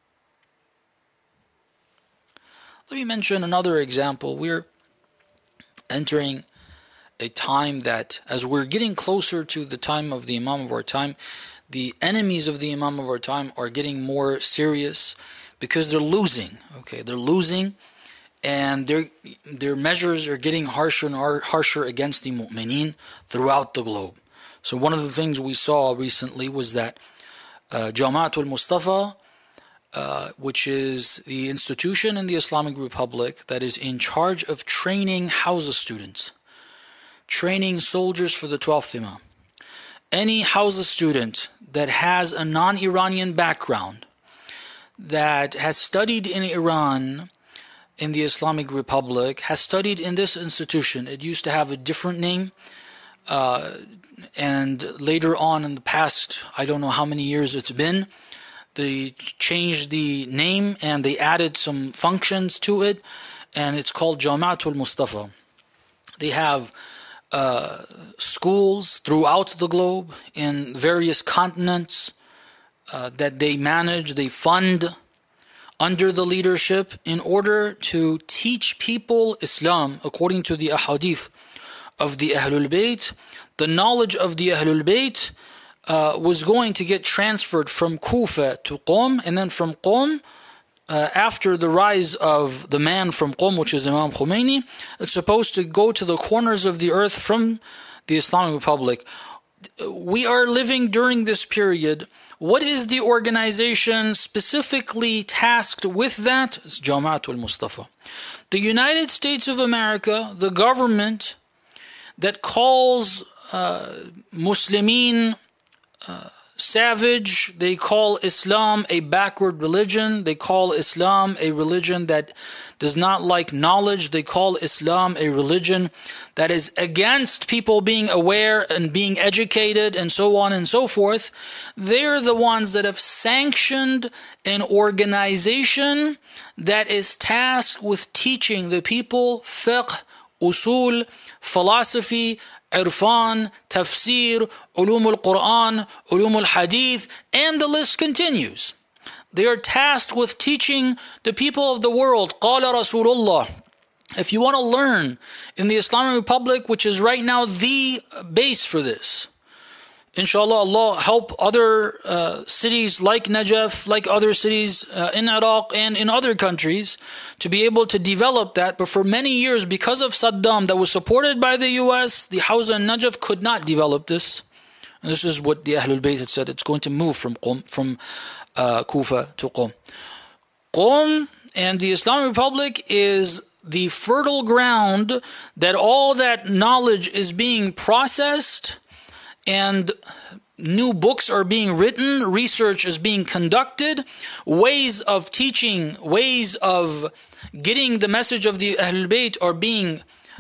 Let me mention another example. We're entering a time that, as we're getting closer to the time of the Imam of our time, the enemies of the Imam of our time are getting more serious because they're losing. Okay, they're losing, and their measures are getting harsher and harsher against the mu'mineen throughout the globe. So one of the things we saw recently was that Jama'atul Mustafa, which is the institution in the Islamic Republic that is in charge of training Hawza students, training soldiers for the 12th Imam. Any Hawza student that has a non-Iranian background, that has studied in Iran, in the Islamic Republic, has studied in this institution. It used to have a different name, and later on in the past, I don't know how many years it's been, they changed the name and they added some functions to it, and it's called Jama'atul Mustafa. They have schools throughout the globe in various continents that they manage, they fund under the leadership in order to teach people Islam according to the ahadith of the Ahlul Bayt. The knowledge of the Ahlul Bayt was going to get transferred from Kufa to Qom, and then from Qom, after the rise of the man from Qom, which is Imam Khomeini, it's supposed to go to the corners of the earth from the Islamic Republic. We are living during this period. What is the organization specifically tasked with that? It's Jama'atul Mustafa. The United States of America, the government that calls Muslimin savage, they call Islam a backward religion, they call Islam a religion that does not like knowledge, they call Islam a religion that is against people being aware and being educated and so on and so forth. They're the ones that have sanctioned an organization that is tasked with teaching the people fiqh, usul, philosophy, Irfan, Tafsir, Ulum al-Quran, Ulum al-Hadith, and the list continues. They are tasked with teaching the people of the world, Qala Rasulullah. If you want to learn in the Islamic Republic, which is right now the base for this, inshallah, Allah help other cities like Najaf, like other cities in Iraq and in other countries to be able to develop that. But for many years, because of Saddam that was supported by the US, the Hawza and Najaf could not develop this. And this is what the Ahlul Bayt had said. It's going to move from Kufa to Qom. Qom and the Islamic Republic is the fertile ground that all that knowledge is being processed, and new books are being written, research is being conducted, ways of teaching, ways of getting the message of the Ahlul Bayt are being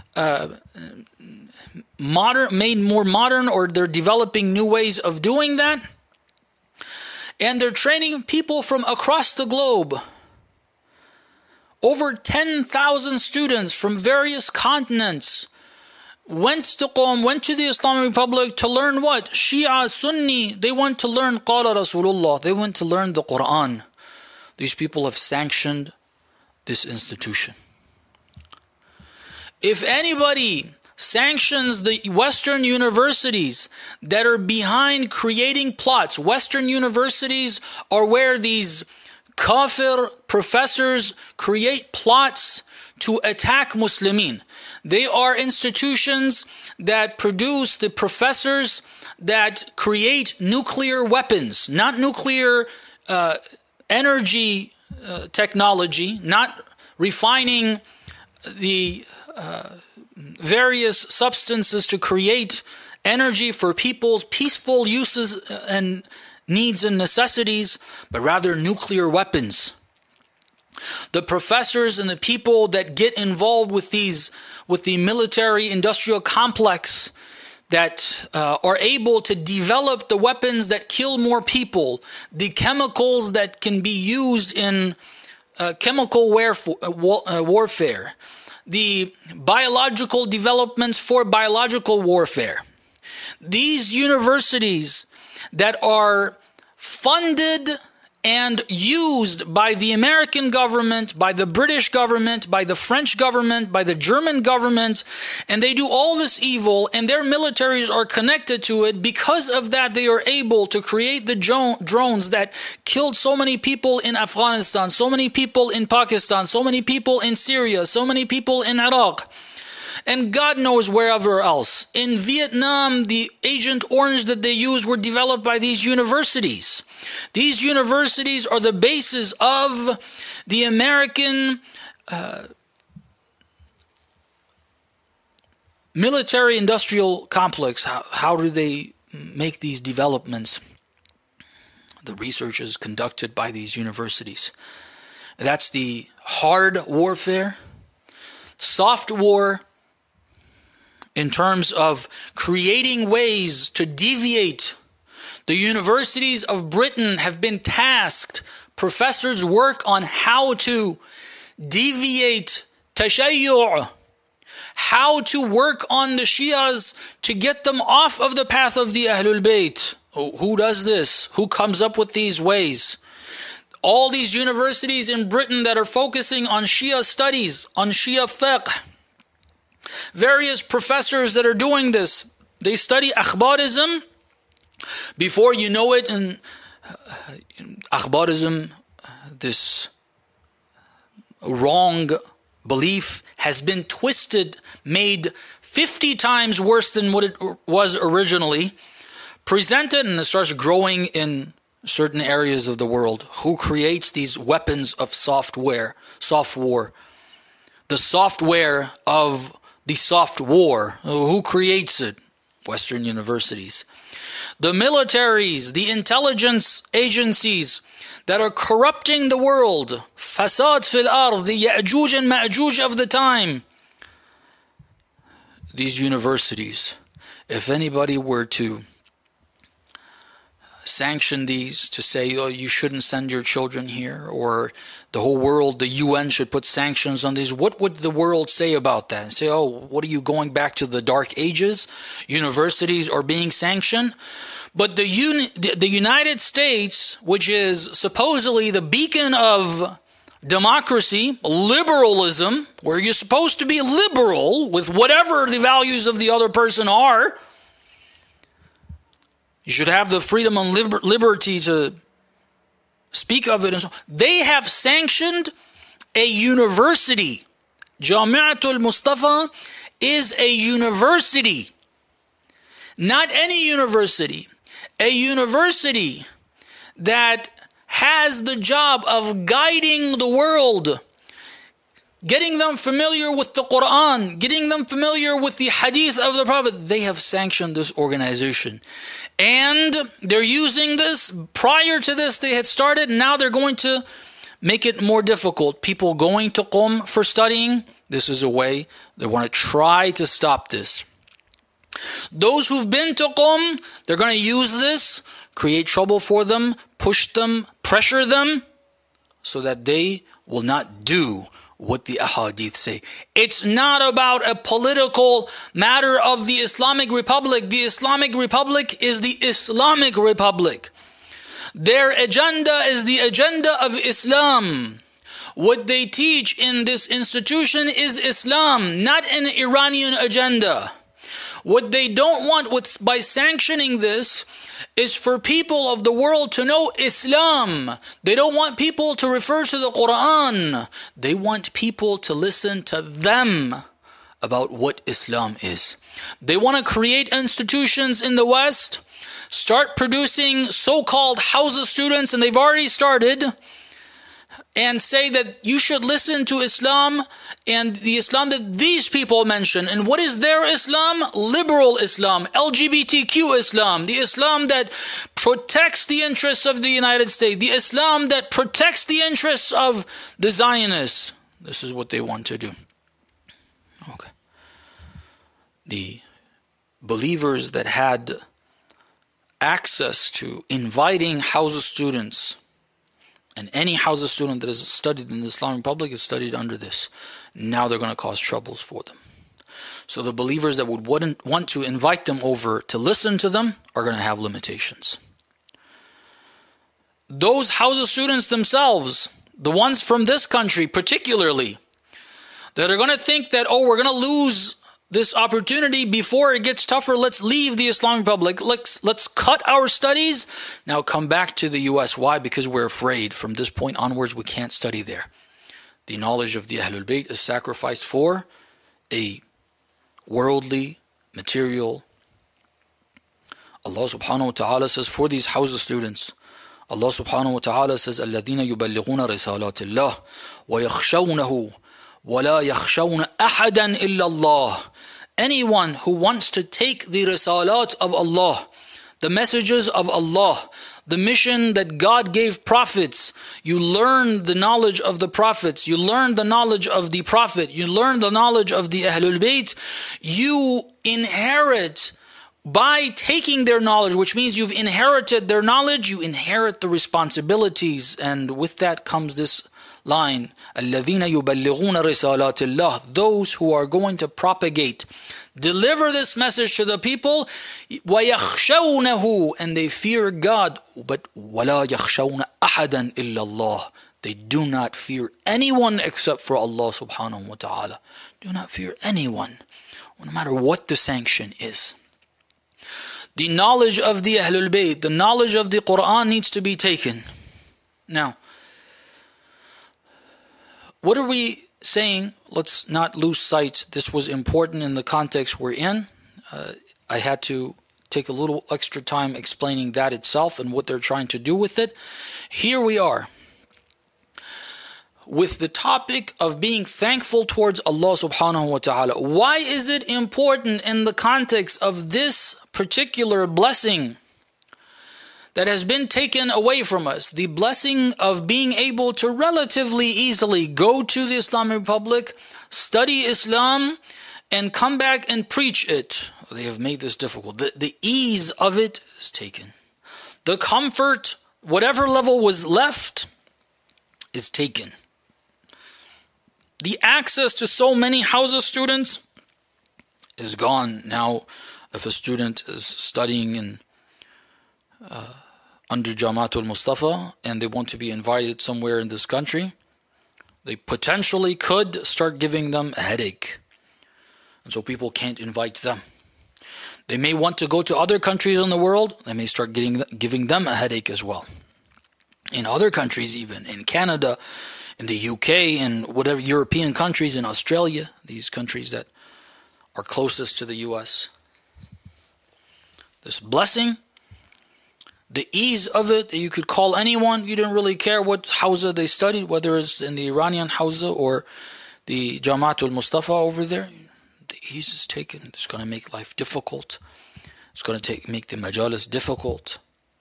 made more modern, or they're developing new ways of doing that. And they're training people from across the globe. Over 10,000 students from various continents went to Qom, went to the Islamic Republic to learn what? Shia, Sunni. They went to learn Qala Rasulullah. They went to learn the Quran. These people have sanctioned this institution. If anybody sanctions the Western universities that are behind creating plots, Western universities are where these kafir professors create plots to attack Muslimin. They are institutions that produce the professors that create nuclear weapons, not nuclear energy technology, not refining the various substances to create energy for people's peaceful uses and needs and necessities, but rather nuclear weapons. The professors and the people that get involved with the military industrial complex that are able to develop the weapons that kill more people, the chemicals that can be used in chemical warfare, the biological developments for biological warfare. These universities that are funded and used by the American government, by the British government, by the French government, by the German government, and they do all this evil, and their militaries are connected to it. Because of that, they are able to create the drones that killed so many people in Afghanistan, so many people in Pakistan, so many people in Syria, so many people in Iraq, and God knows wherever else. In Vietnam, the Agent Orange that they used were developed by these universities. These universities are the basis of the American military-industrial complex. How do they make these developments? The research is conducted by these universities. That's the hard warfare. Soft war, in terms of creating ways to deviate. The universities of Britain have been tasked, professors work on how to deviate tashayyu', how to work on the Shias to get them off of the path of the Ahlul Bayt. Who does this? Who comes up with these ways? All these universities in Britain that are focusing on Shia studies, on Shia fiqh, various professors that are doing this, they study akhbarism. Before you know it, in akhbarism, this wrong belief has been twisted, made 50 times worse than what it was originally presented, and it starts growing in certain areas of the world. Who creates these weapons of soft war? The software of the soft war. Who creates it? Western universities. The militaries, the intelligence agencies that are corrupting the world. Fasad fil ard, the Ya'juj and Ma'juj of the time. These universities, if anybody were to sanction these, to say, oh, you shouldn't send your children here, or the whole world, the UN should put sanctions on these, what would the world say about that? And say, oh, what are you going back to the dark ages? Universities are being sanctioned. But the United States, which is supposedly the beacon of democracy, liberalism, where you're supposed to be liberal with whatever the values of the other person are, you should have the freedom and liberty to speak of it. And so they have sanctioned a university. Jami'atul Mustafa is a university. Not any university. A university that has the job of guiding the world, getting them familiar with the Quran, getting them familiar with the hadith of the Prophet. They have sanctioned this organization. And they're using this. Prior to this, they had started. Now they're going to make it more difficult. People going to Qom for studying, this is a way. They want to try to stop this. Those who've been to Qom, they're going to use this, create trouble for them, push them, pressure them, so that they will not do what the ahadith say. It's not about a political matter of the Islamic Republic. The Islamic Republic is the Islamic Republic. Their agenda is the agenda of Islam. What they teach in this institution is Islam, not an Iranian agenda. What they don't want by sanctioning this is for people of the world to know Islam. They don't want people to refer to the Quran. They want people to listen to them about what Islam is. They want to create institutions in the West, start producing so-called Hausa students, and they've already started, and say that you should listen to Islam and the Islam that these people mention. And what is their Islam? Liberal Islam, LGBTQ Islam, the Islam that protects the interests of the United States, the Islam that protects the interests of the Zionists. This is what they want to do. Okay. The believers that had access to inviting Hausa students, and any Hausa student that has studied in the Islamic Republic is studied under this. Now they're going to cause troubles for them. So the believers that would want to invite them over to listen to them are going to have limitations. Those Hausa students themselves, the ones from this country particularly, that are going to think that, oh, we're going to lose this opportunity before it gets tougher, let's leave the Islamic Republic, let's cut our studies, now come back to the US. Why? Because we're afraid from this point onwards we can't study there. The knowledge of the Ahlul Bayt is sacrificed for a worldly, material. Allah subhanahu wa ta'ala says for these Hausa students, Allah subhanahu wa ta'ala says, الَّذِينَ يُبَلِّغُونَ رِسَالَاتِ اللَّهِ وَيَخْشَوْنَهُ وَلَا يَخْشَوْنَ أَحَدًا إِلَّا اللَّهِ. Anyone who wants to take the risalat of Allah, the messages of Allah, the mission that God gave prophets, you learn the knowledge of the prophets, you learn the knowledge of the prophet, you learn the knowledge of the Ahlul Bayt, you inherit by taking their knowledge, which means you've inherited their knowledge, you inherit the responsibilities, and with that comes this line, الَّذِينَ يُبَلِّغُونَ رِسَالَاتِ اللَّهِ, those who are going to propagate, deliver this message to the people, وَيَخْشَوْنَهُ, and they fear God, but وَلَا يَخْشَوْنَ أَحَدًا إِلَّا اللَّهِ, they do not fear anyone except for Allah subhanahu wa ta'ala. Do not fear anyone, no matter what the sanction is. The knowledge of the Ahlul Bayt, the knowledge of the Quran needs to be taken. Now, what are we saying? Let's not lose sight. This was important in the context we're in. I had to take a little extra time explaining that itself and what they're trying to do with it. Here we are with the topic of being thankful towards Allah subhanahu wa ta'ala. Why is it important in the context of this particular blessing that has been taken away from us, the blessing of being able to relatively easily go to the Islamic Republic, study Islam, and come back and preach it? They have made this difficult. The ease of it is taken. The comfort, whatever level was left, is taken. The access to so many Hausa students is gone. Now, if a student is studying in under Jamaatul Mustafa and they want to be invited somewhere in this country, they potentially could start giving them a headache. And so people can't invite them. They may want to go to other countries in the world, they may start giving them a headache as well. In other countries even, in Canada, in the UK, in whatever European countries, in Australia, these countries that are closest to the US. This blessing, the ease of it, you could call anyone, you didn't really care what Hausa they studied, whether it's in the Iranian Hausa or the Jamaatul Mustafa over there. The ease is taken. It's going to make life difficult. It's going to make the majalis difficult.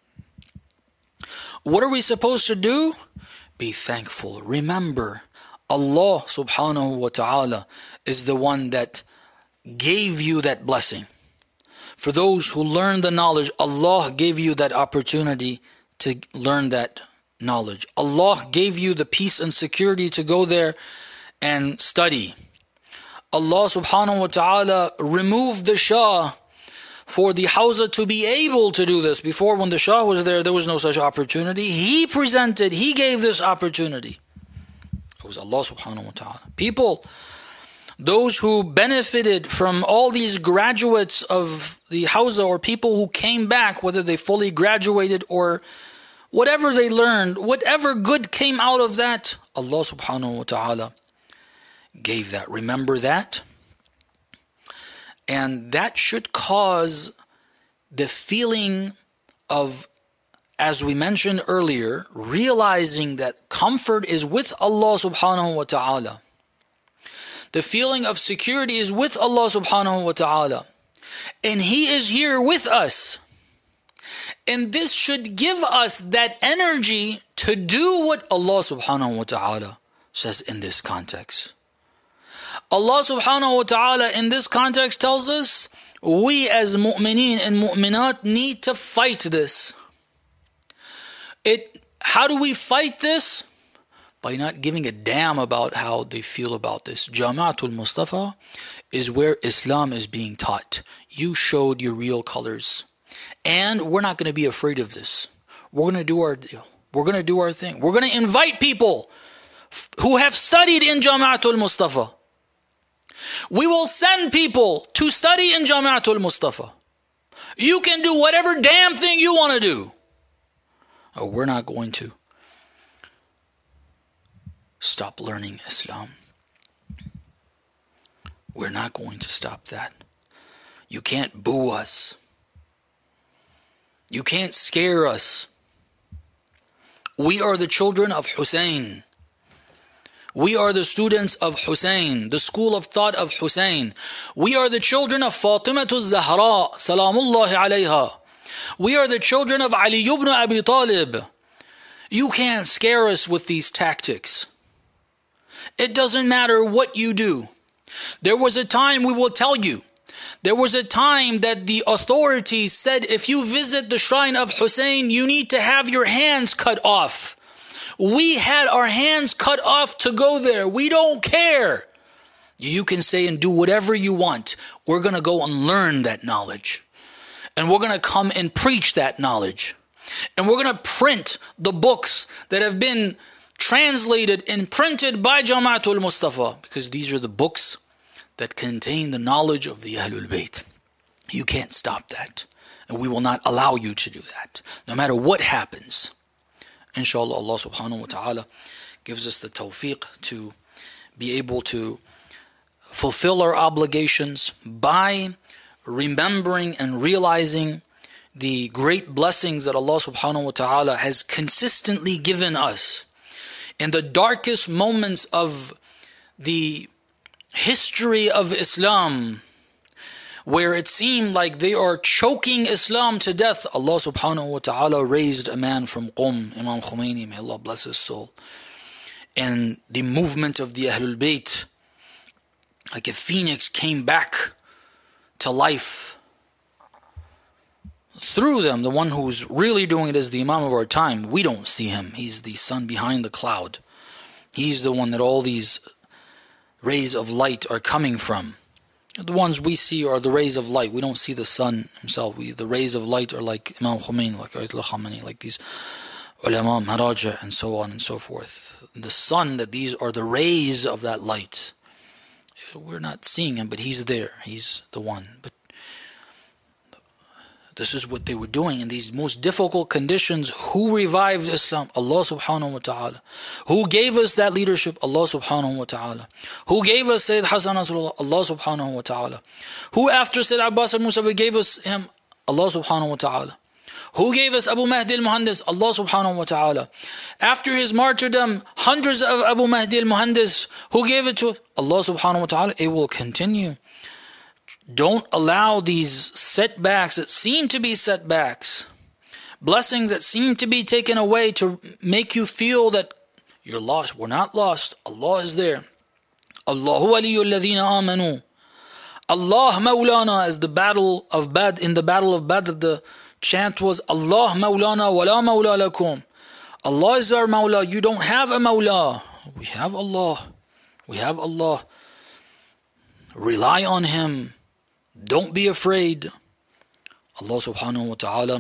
What are we supposed to do? Be thankful. Remember, Allah subhanahu wa ta'ala is the one that gave you that blessing. For those who learn the knowledge, Allah gave you that opportunity to learn that knowledge. Allah gave you the peace and security to go there and study. Allah subhanahu wa ta'ala removed the Shah for the Hawza to be able to do this. Before, when the Shah was there was no such opportunity. He presented, He gave this opportunity. It was Allah subhanahu wa ta'ala. People, those who benefited from all these graduates of the Hawza, or people who came back, whether they fully graduated or whatever they learned, whatever good came out of that, Allah subhanahu wa ta'ala gave that. Remember that. And that should cause the feeling of, as we mentioned earlier, realizing that comfort is with Allah subhanahu wa ta'ala. The feeling of security is with Allah subhanahu wa ta'ala. And He is here with us. And this should give us that energy to do what Allah subhanahu wa ta'ala says in this context. Allah subhanahu wa ta'ala in this context tells us, we as mu'mineen and mu'minat need to fight this. How do we fight this? By not giving a damn about how they feel about this. Jama'atul Mustafa is where Islam is being taught. You showed your real colors. And we're not going to be afraid of this. We're going to do our deal. We're going to do our thing. We're going to invite people who have studied in Jama'atul Mustafa. We will send people to study in Jama'atul Mustafa. You can do whatever damn thing you want to do. We're not going to stop learning Islam. We're not going to stop that. You can't boo us. You can't scare us. We are the children of Hussein. We are the students of Hussein, the school of thought of Hussein. We are the children of Fatimatul Zahra, salamullahi alayha. We are the children of Ali ibn Abi Talib. You can't scare us with these tactics. It doesn't matter what you do. There was a time, we will tell you, there was a time that the authorities said, if you visit the shrine of Hussein, you need to have your hands cut off. We had our hands cut off to go there. We don't care. You can say and do whatever you want. We're going to go and learn that knowledge. And we're going to come and preach that knowledge. And we're going to print the books that have been translated and printed by Jama'atul Mustafa. Because these are the books that contain the knowledge of the Ahlul Bayt. You can't stop that. And we will not allow you to do that. No matter what happens. Inshallah, Allah subhanahu wa ta'ala gives us the tawfiq to be able to fulfill our obligations by remembering and realizing the great blessings that Allah subhanahu wa ta'ala has consistently given us. In the darkest moments of the history of Islam, where it seemed like they are choking Islam to death, Allah subhanahu wa ta'ala raised a man from Qum, Imam Khomeini, may Allah bless his soul. And the movement of the Ahlul Bayt, like a phoenix, came back to life. Through them, the one who's really doing it is the Imam of our time. We don't see him. He's the sun behind the cloud. He's the one that all these rays of light are coming from. The ones we see are the rays of light. We don't see the sun himself. The rays of light are like Imam Khomeini, like Ayatollah Khamenei, like these ulama, Maraja, and so on and so forth. The sun, that these are the rays of that light. We're not seeing him, but he's there. He's the one. But this is what they were doing in these most difficult conditions. Who revived Islam? Allah subhanahu wa ta'ala. Who gave us that leadership? Allah subhanahu wa ta'ala. Who gave us Sayyid Hassan Nasrullah? Allah subhanahu wa ta'ala. Who after Sayyid Abbas al-Musawi gave us him? Allah subhanahu wa ta'ala. Who gave us Abu Mahdi al-Muhandis? Allah subhanahu wa ta'ala. After his martyrdom, hundreds of Abu Mahdi al-Muhandis, who gave it to Allah subhanahu wa ta'ala? It will continue. Don't allow these setbacks that seem to be setbacks, blessings that seem to be taken away, to make you feel that you're lost. We're not lost. Allah is there. Allahu waliyul ladhina amanu. Allah Mawlana, as the battle of Badr, in the battle of Badr, the chant was Allah Mawlana wa la Mawla lakum. Allah is our Mawla. You don't have a Mawla. We have Allah. We have Allah. Rely on Him. Don't be afraid. Allah subhanahu wa ta'ala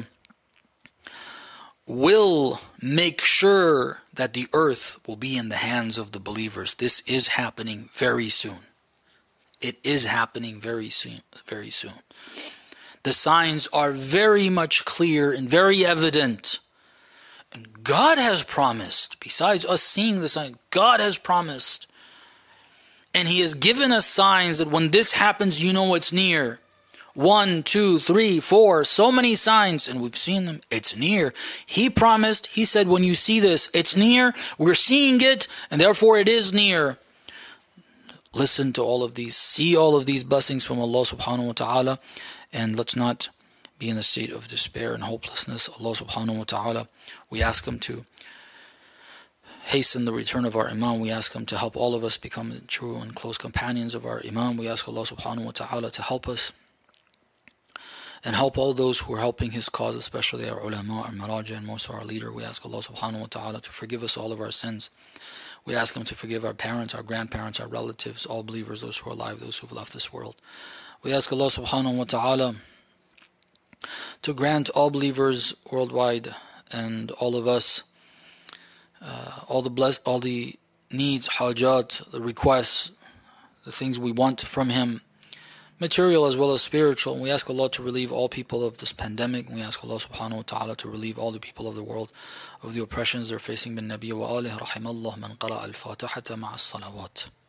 will make sure that the earth will be in the hands of the believers. This is happening very soon. It is happening very soon. Very soon. The signs are very much clear and very evident. And God has promised, besides us seeing the sign, God has promised. And He has given us signs that when this happens, you know it's near. 1, 2, 3, 4, so many signs, and we've seen them. It's near. He promised, He said, when you see this, it's near. We're seeing it, and therefore it is near. Listen to all of these. See all of these blessings from Allah subhanahu wa ta'ala. And let's not be in a state of despair and hopelessness. Allah subhanahu wa ta'ala, we ask Him to hasten the return of our Imam. We ask Him to help all of us become true and close companions of our Imam. We ask Allah subhanahu wa ta'ala to help us and help all those who are helping His cause, especially our ulama, our maraja, and most of our leader. We ask Allah subhanahu wa ta'ala to forgive us all of our sins. We ask Him to forgive our parents, our grandparents, our relatives, all believers, those who are alive, those who have left this world. We ask Allah subhanahu wa ta'ala to grant all believers worldwide and all of us all the needs, hajat, the requests, the things we want from Him, material as well as spiritual. And we ask Allah to relieve all people of this pandemic. We ask Allah subhanahu wa ta'ala to relieve all the people of the world of the oppressions they're facing. Bin Nabi wa alih rahimallah man qara al-fatihata ma'a as-salawat.